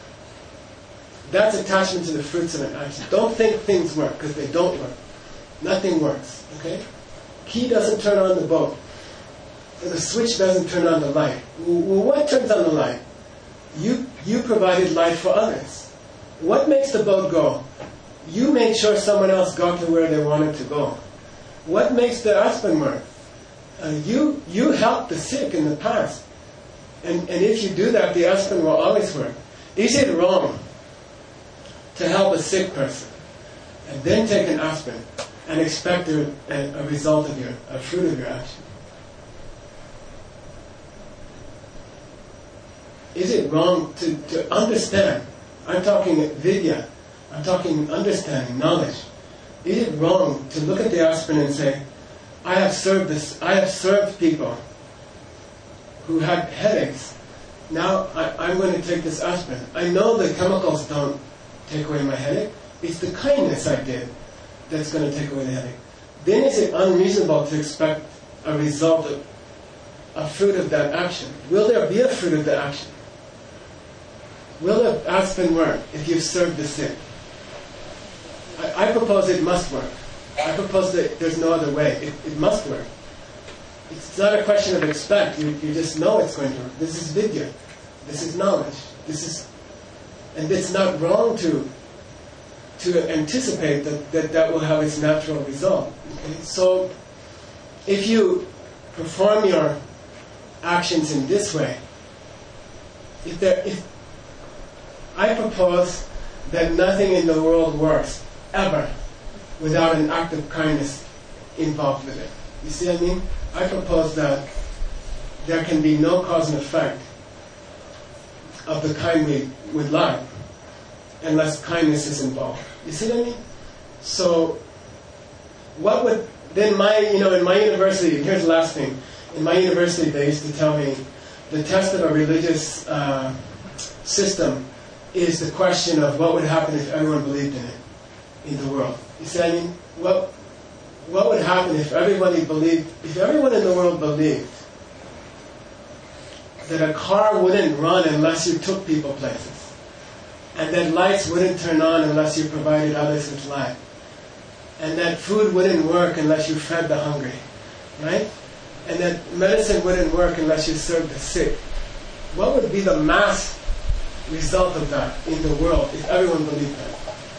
That's attachment to the fruits of an action. Don't think things work, because they don't work. Nothing works. Okay? Key doesn't turn on the boat. And the switch doesn't turn on the light. Well, what turns on the light? You you provided light for others. What makes the boat go? You made sure someone else got to where they wanted to go. What makes the aspirin work? Uh, you you helped the sick in the past. And, and if you do that, the aspirin will always work. Is it wrong to help a sick person and then take an aspirin and expect a, a, a result of your, a fruit of your action? Is it wrong to, to understand? I'm talking vidya. I'm talking understanding, knowledge. Is it wrong to look at the aspirin and say, I have served this, I have served people who had headaches. Now I, I'm going to take this aspirin. I know the chemicals don't take away my headache. It's the kindness I did that's going to take away the headache. Then is it unreasonable to expect a result of a fruit of that action? Will there be a fruit of the action? will the aspirin work if you serve the sick? I, I propose it must work. I propose that there's no other way. It, it must work. It's not a question of expect. You, you just know it's going to work. This is vidya. This is knowledge. This is, and it's not wrong to to anticipate that that, that will have its natural result. Okay? So, if you perform your actions in this way, if there, if I propose that nothing in the world works ever without an act of kindness involved with it. You see what I mean? I propose that there can be no cause and effect of the kind we would like unless kindness is involved. You see what I mean? So, what would then my you know in my university? Here's the last thing. In my university, they used to tell me the test of a religious uh, system is the question of what would happen if everyone believed in it in the world. You see what I mean? What what would happen if everybody believed? If everyone in the world believed that a car wouldn't run unless you took people places, and that lights wouldn't turn on unless you provided others with light, and that food wouldn't work unless you fed the hungry, right? And that medicine wouldn't work unless you served the sick. What would be the mass result of that in the world if everyone believed that?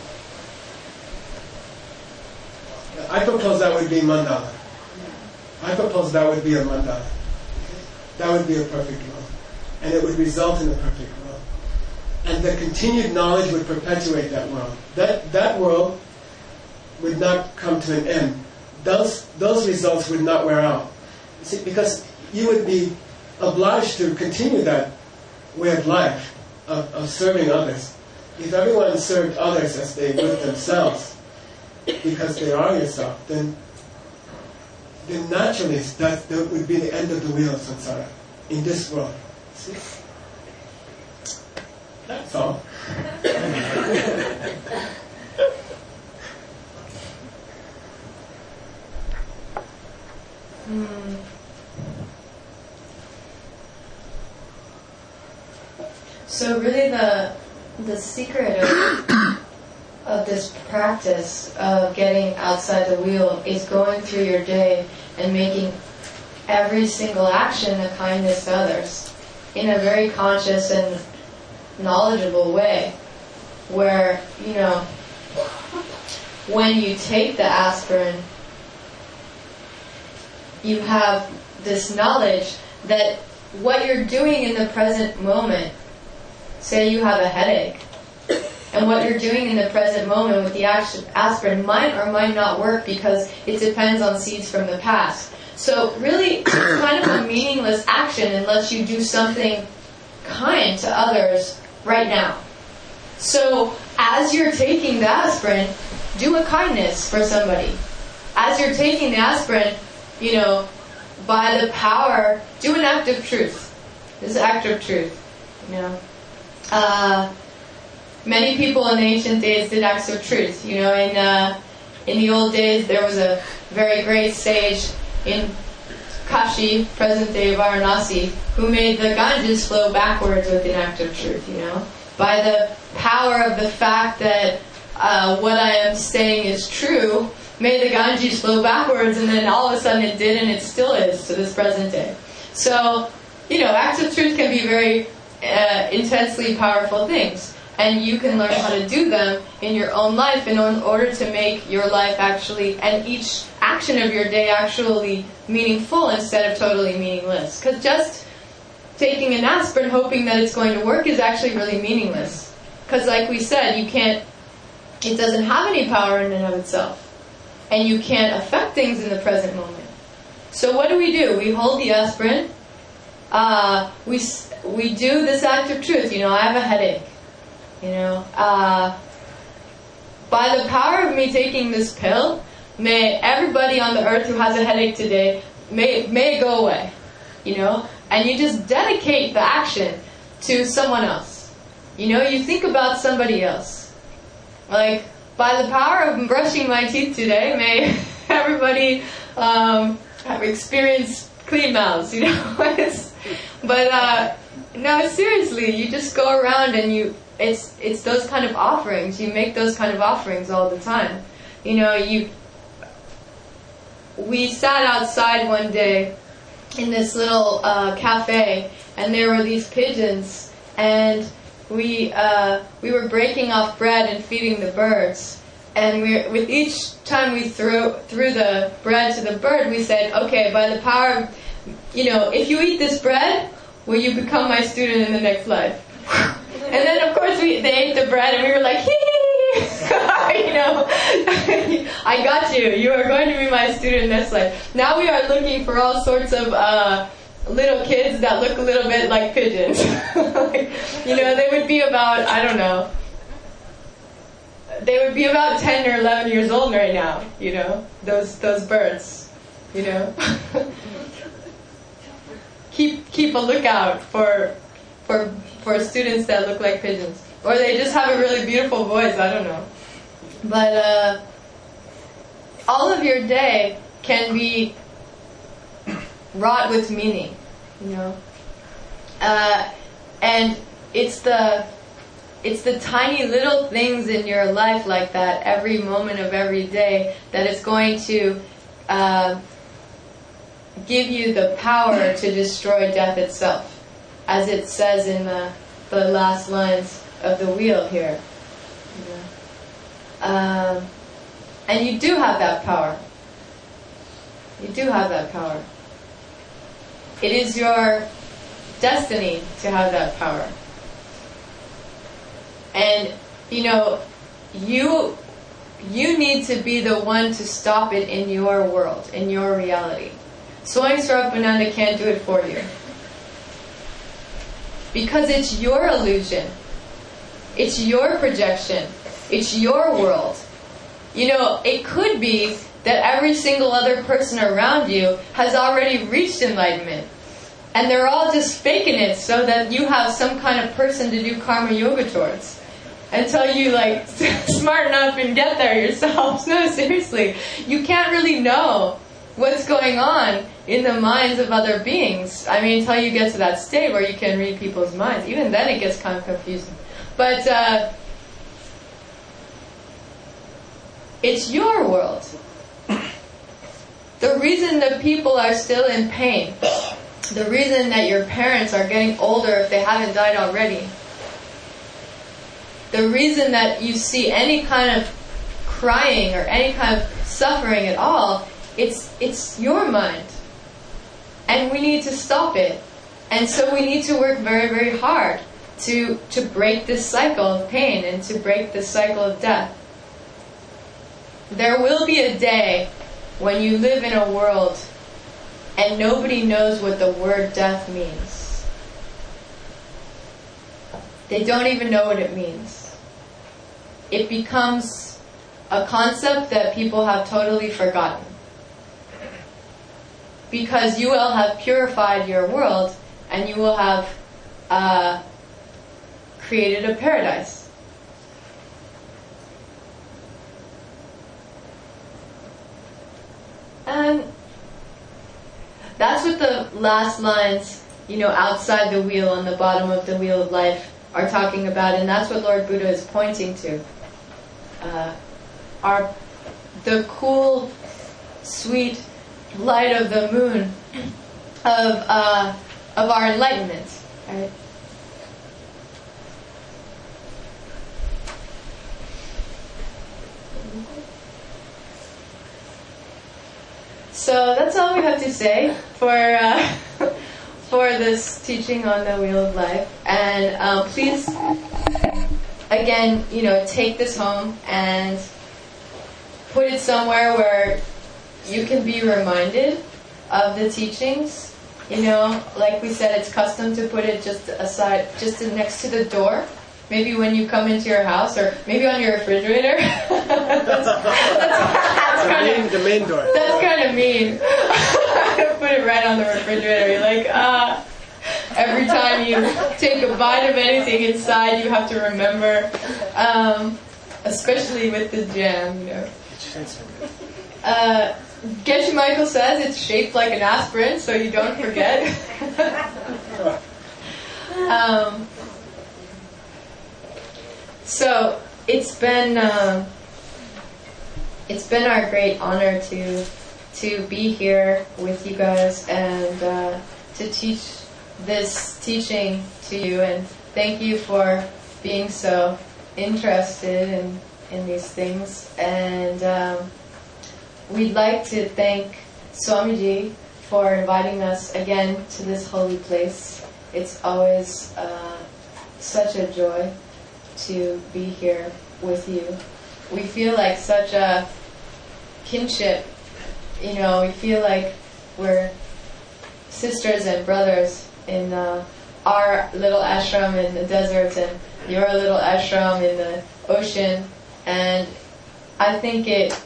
I propose that would be mandala. I propose that would be a mandala. That would be a perfect world. And it would result in a perfect world. And the continued knowledge would perpetuate that world. That that world would not come to an end. Those those results would not wear out. You see, because you would be obliged to continue that way of life, of, of serving others. If everyone served others as they would themselves, because they are yourself, then then naturally that, that would be the end of the wheel of samsara in this world. See? That's all. Hmm. So really the the secret of of this practice of getting outside the wheel is going through your day and making every single action a kindness to others in a very conscious and knowledgeable way, where, you know, when you take the aspirin, you have this knowledge that what you're doing in the present moment, say you have a headache, and what you're doing in the present moment with the aspirin might or might not work because it depends on seeds from the past. So really, it's kind of a meaningless action unless you do something kind to others right now. So as you're taking the aspirin, do a kindness for somebody. As you're taking the aspirin, you know, by the power, do an act of truth. This is an act of truth, you know. Uh, many people in the ancient days did acts of truth. You know, in uh, in the old days, there was a very great sage in Kashi, present-day Varanasi, who made the Ganges flow backwards with an act of truth. You know, by the power of the fact that uh, what I am saying is true, made the Ganges flow backwards, and then all of a sudden it did, and it still is to this present day. So, you know, acts of truth can be very uh, intensely powerful things, and you can learn how to do them in your own life in order to make your life actually, and each action of your day actually meaningful instead of totally meaningless. Because just taking an aspirin hoping that it's going to work is actually really meaningless. Because like we said, you can't, it doesn't have any power in and of itself. And you can't affect things in the present moment. So what do we do? We hold the aspirin. Uh, we we do this act of truth. You know, I have a headache. You know, uh, by the power of me taking this pill, may everybody on the earth who has a headache today, may may it go away. You know, and you just dedicate the action to someone else. You know, you think about somebody else. Like, by the power of brushing my teeth today, may everybody um, have experienced clean mouths, you know. But uh, no, seriously, you just go around and you, it's it's those kind of offerings. You make those kind of offerings all the time. You know, you. We sat outside one day in this little uh, cafe, and there were these pigeons, and we uh, we were breaking off bread and feeding the birds. And we, with each time we threw threw the bread to the bird, we said, "Okay, by the power of, you know, if you eat this bread, will you become my student in the next life?" And then, of course, we they ate the bread, and we were like, "Hee hee hee," you know, "I got you. You are going to be my student in this life." Now we are looking for all sorts of uh, little kids that look a little bit like pigeons. Like, you know, they would be about, I don't know. They would be about ten or eleven years old right now, you know, those those birds, you know. keep keep a lookout for for for students that look like pigeons, or they just have a really beautiful voice. I don't know, but uh, all of your day can be wrought with meaning, you know, uh, and it's the. It's the tiny little things in your life like that, every moment of every day, that is going to uh, give you the power to destroy death itself, as it says in the, the last lines of the wheel here. Um, and you do have that power. You do have that power. It is your destiny to have that power. And, you know, you you need to be the one to stop it in your world, in your reality. Swami Swarupananda can't do it for you. Because it's your illusion. It's your projection. It's your world. You know, it could be that every single other person around you has already reached enlightenment. And they're all just faking it so that you have some kind of person to do karma yoga towards. Until you, like, smarten up and get there yourselves. No, seriously. You can't really know what's going on in the minds of other beings. I mean, until you get to that state where you can read people's minds. Even then it gets kind of confusing. But, uh, it's your world. The reason that people are still in pain, the reason that your parents are getting older if they haven't died already, the reason that you see any kind of crying or any kind of suffering at all, it's it's your mind. And we need to stop it. And so we need to work very, very hard to to break this cycle of pain and to break this cycle of death. There will be a day when you live in a world and nobody knows what the word death means. They don't even know what it means. It becomes a concept that people have totally forgotten. Because you will have purified your world and you will have uh, created a paradise. And that's what the last lines, you know, outside the wheel, on the bottom of the wheel of life, are talking about, and that's what Lord Buddha is pointing to. Uh, our, the cool, sweet light of the moon of uh, of our enlightenment, right? So that's all we have to say for uh, for this teaching on the Wheel of Life. And um, please, again, you know, take this home and put it somewhere where you can be reminded of the teachings. You know, like we said, it's custom to put it just aside, just next to the door. Maybe when you come into your house, or maybe on your refrigerator. that's, that's, that's the, kind main, of, the main door. That's kind of mean. Put it right on the refrigerator. You're like, ah. Every time you take a bite of anything inside, you have to remember, um, especially with the jam, you know. Uh, Geshe Michael says it's shaped like an aspirin, so you don't forget. Um, so it's been uh, it's been our great honor to to be here with you guys and uh, to teach this teaching to you, and thank you for being so interested in in these things. And um, we'd like to thank Swamiji for inviting us again to this holy place. It's always uh, such a joy to be here with you. We feel like such a kinship, you know, we feel like we're sisters and brothers in uh, our little ashram in the desert and your little ashram in the ocean. And I think it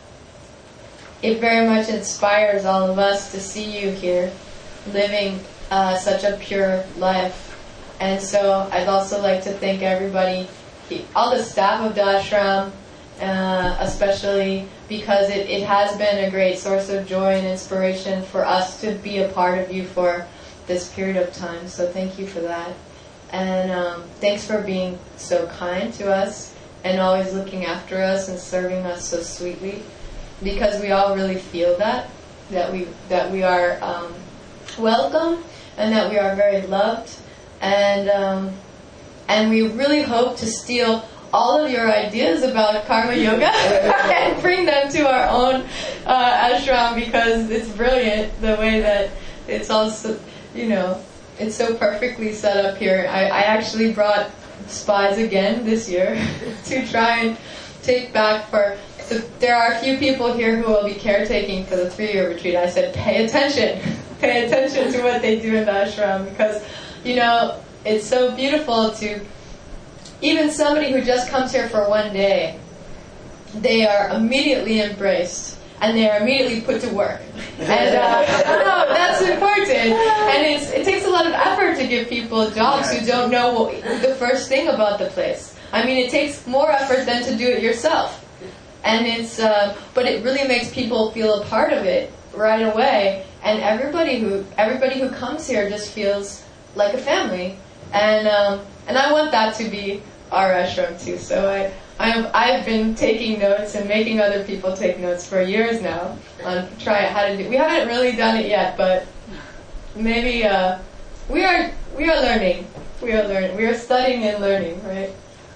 it very much inspires all of us to see you here living uh, such a pure life. And so I'd also like to thank everybody, all the staff of the ashram, uh, especially because it, it has been a great source of joy and inspiration for us to be a part of you for this period of time. So thank you for that. And um, thanks for being so kind to us and always looking after us and serving us so sweetly, because we all really feel that, that we that we are um, welcome and that we are very loved, and um, and we really hope to steal all of your ideas about karma yoga and bring them to our own uh, ashram, because it's brilliant the way that it's also, you know, it's so perfectly set up here. I, I actually brought spies again this year to try and take back for. So there are a few people here who will be caretaking for the three-year retreat. I said, pay attention, pay attention to what they do in the ashram, because, you know, it's so beautiful to, even somebody who just comes here for one day, they are immediately embraced and they are immediately put to work. And uh, no, that's important. And it's, it takes a lot of effort to give people jobs who don't know the first thing about the place. I mean, it takes more effort than to do it yourself. And it's, uh, but it really makes people feel a part of it right away. And everybody who everybody who comes here just feels like a family. And um, and I want that to be our ashram too. So I I've I've been taking notes and making other people take notes for years now on try how to do. We haven't really done it yet, but maybe uh, we are we are learning. We are learning. We are studying and learning, right?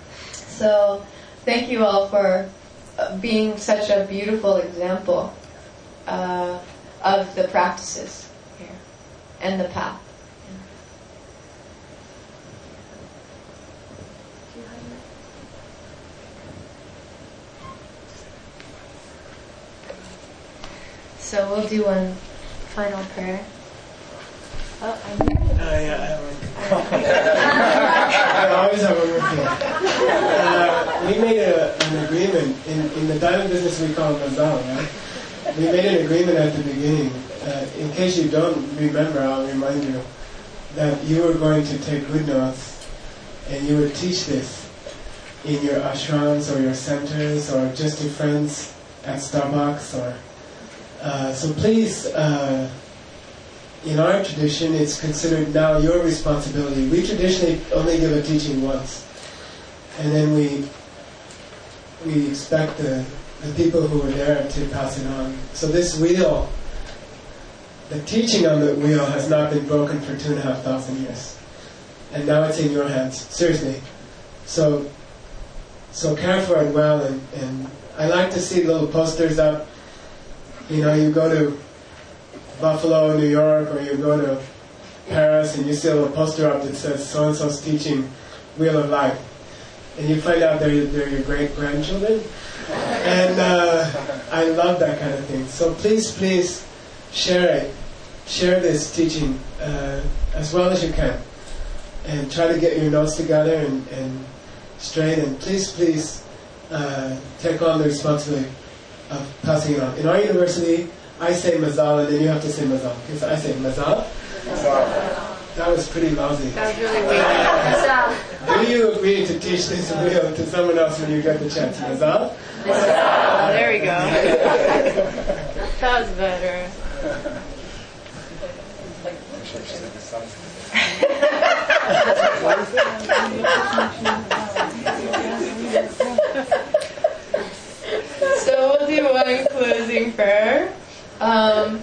So thank you all for being such a beautiful example uh, of the practices here and the path. So we'll do one final prayer. Oh, I'm here. Uh, yeah, I have one. I always have one with me. Uh, we made a, an agreement, in, in the diamond business we call mazal, right? We made an agreement at the beginning. Uh, in case you don't remember, I'll remind you that you were going to take good notes and you would teach this in your ashrams or your centers or just to friends at Starbucks. Or uh, So please, uh, in our tradition, it's considered now your responsibility. We traditionally only give a teaching once, and then we we expect the, the people who were there to pass it on. So this wheel, the teaching on the wheel has not been broken for two and a half thousand years, and now it's in your hands. Seriously. So so care for it well, and, and I like to see little posters up. You know, you go to Buffalo, New York, or you go to Paris and you see a little poster up that says so-and-so's teaching Wheel of Life. And you find out they're, they're your great-grandchildren. And uh, I love that kind of thing. So please, please share it. Share this teaching uh, as well as you can. And try to get your notes together and, and straight. And please, please uh, take on the responsibility of passing it on. In our university, I say mazal and then you have to say mazal. Because I say mazal. Mazal. That was pretty lousy. That was really weak. Do you agree to teach this wheel to someone else when you get the chance? Mazal? Mazal. There we go. That was better. So we'll do one closing prayer. Um,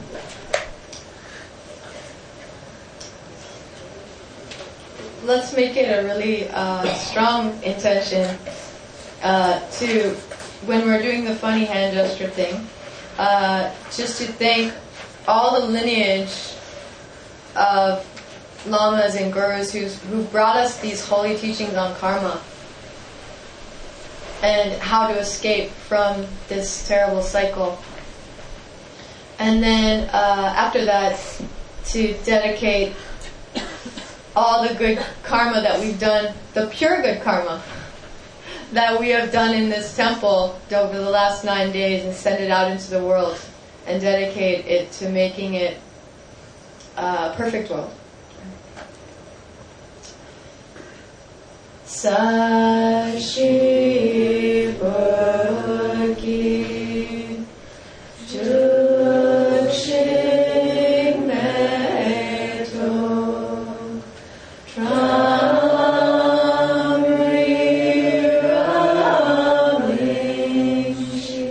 let's make it a really uh, strong intention uh, to, when we're doing the funny hand gesture thing, uh, just to thank all the lineage of lamas and gurus who's, who brought us these holy teachings on karma and how to escape from this terrible cycle. And then uh, after that, to dedicate all the good karma that we've done, the pure good karma that we have done in this temple over the last nine days, and send it out into the world and dedicate it to making it a perfect world. Sashi Bhagi Jukshing Meto Tramri Ramingshi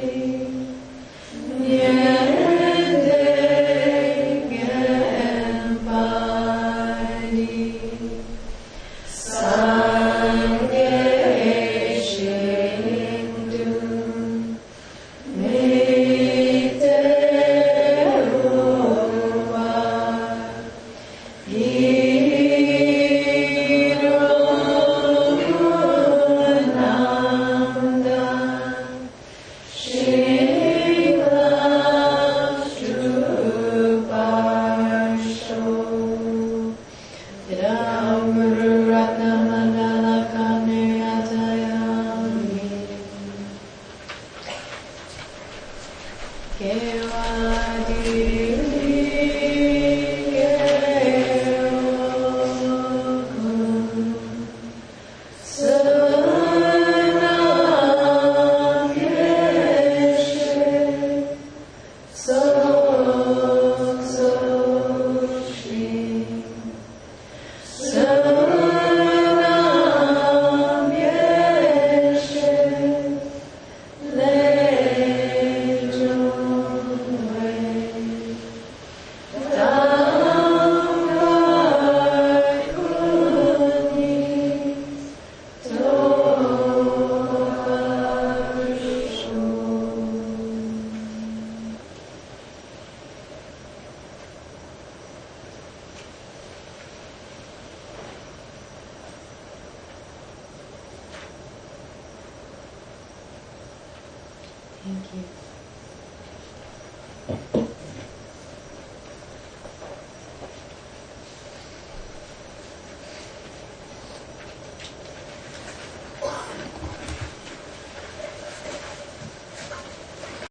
Nyende Gempani Sangye Shindu Mite Ruva Giro Gunanda Shiva Shupasho Guru Ratna Mandala Kamniyatayami Kevadiri Kevakum Sanam Yeshe Sok Sok Shri Sanam Yeshe Lejongwe Dambar Kuni Tokarsho. Thank you.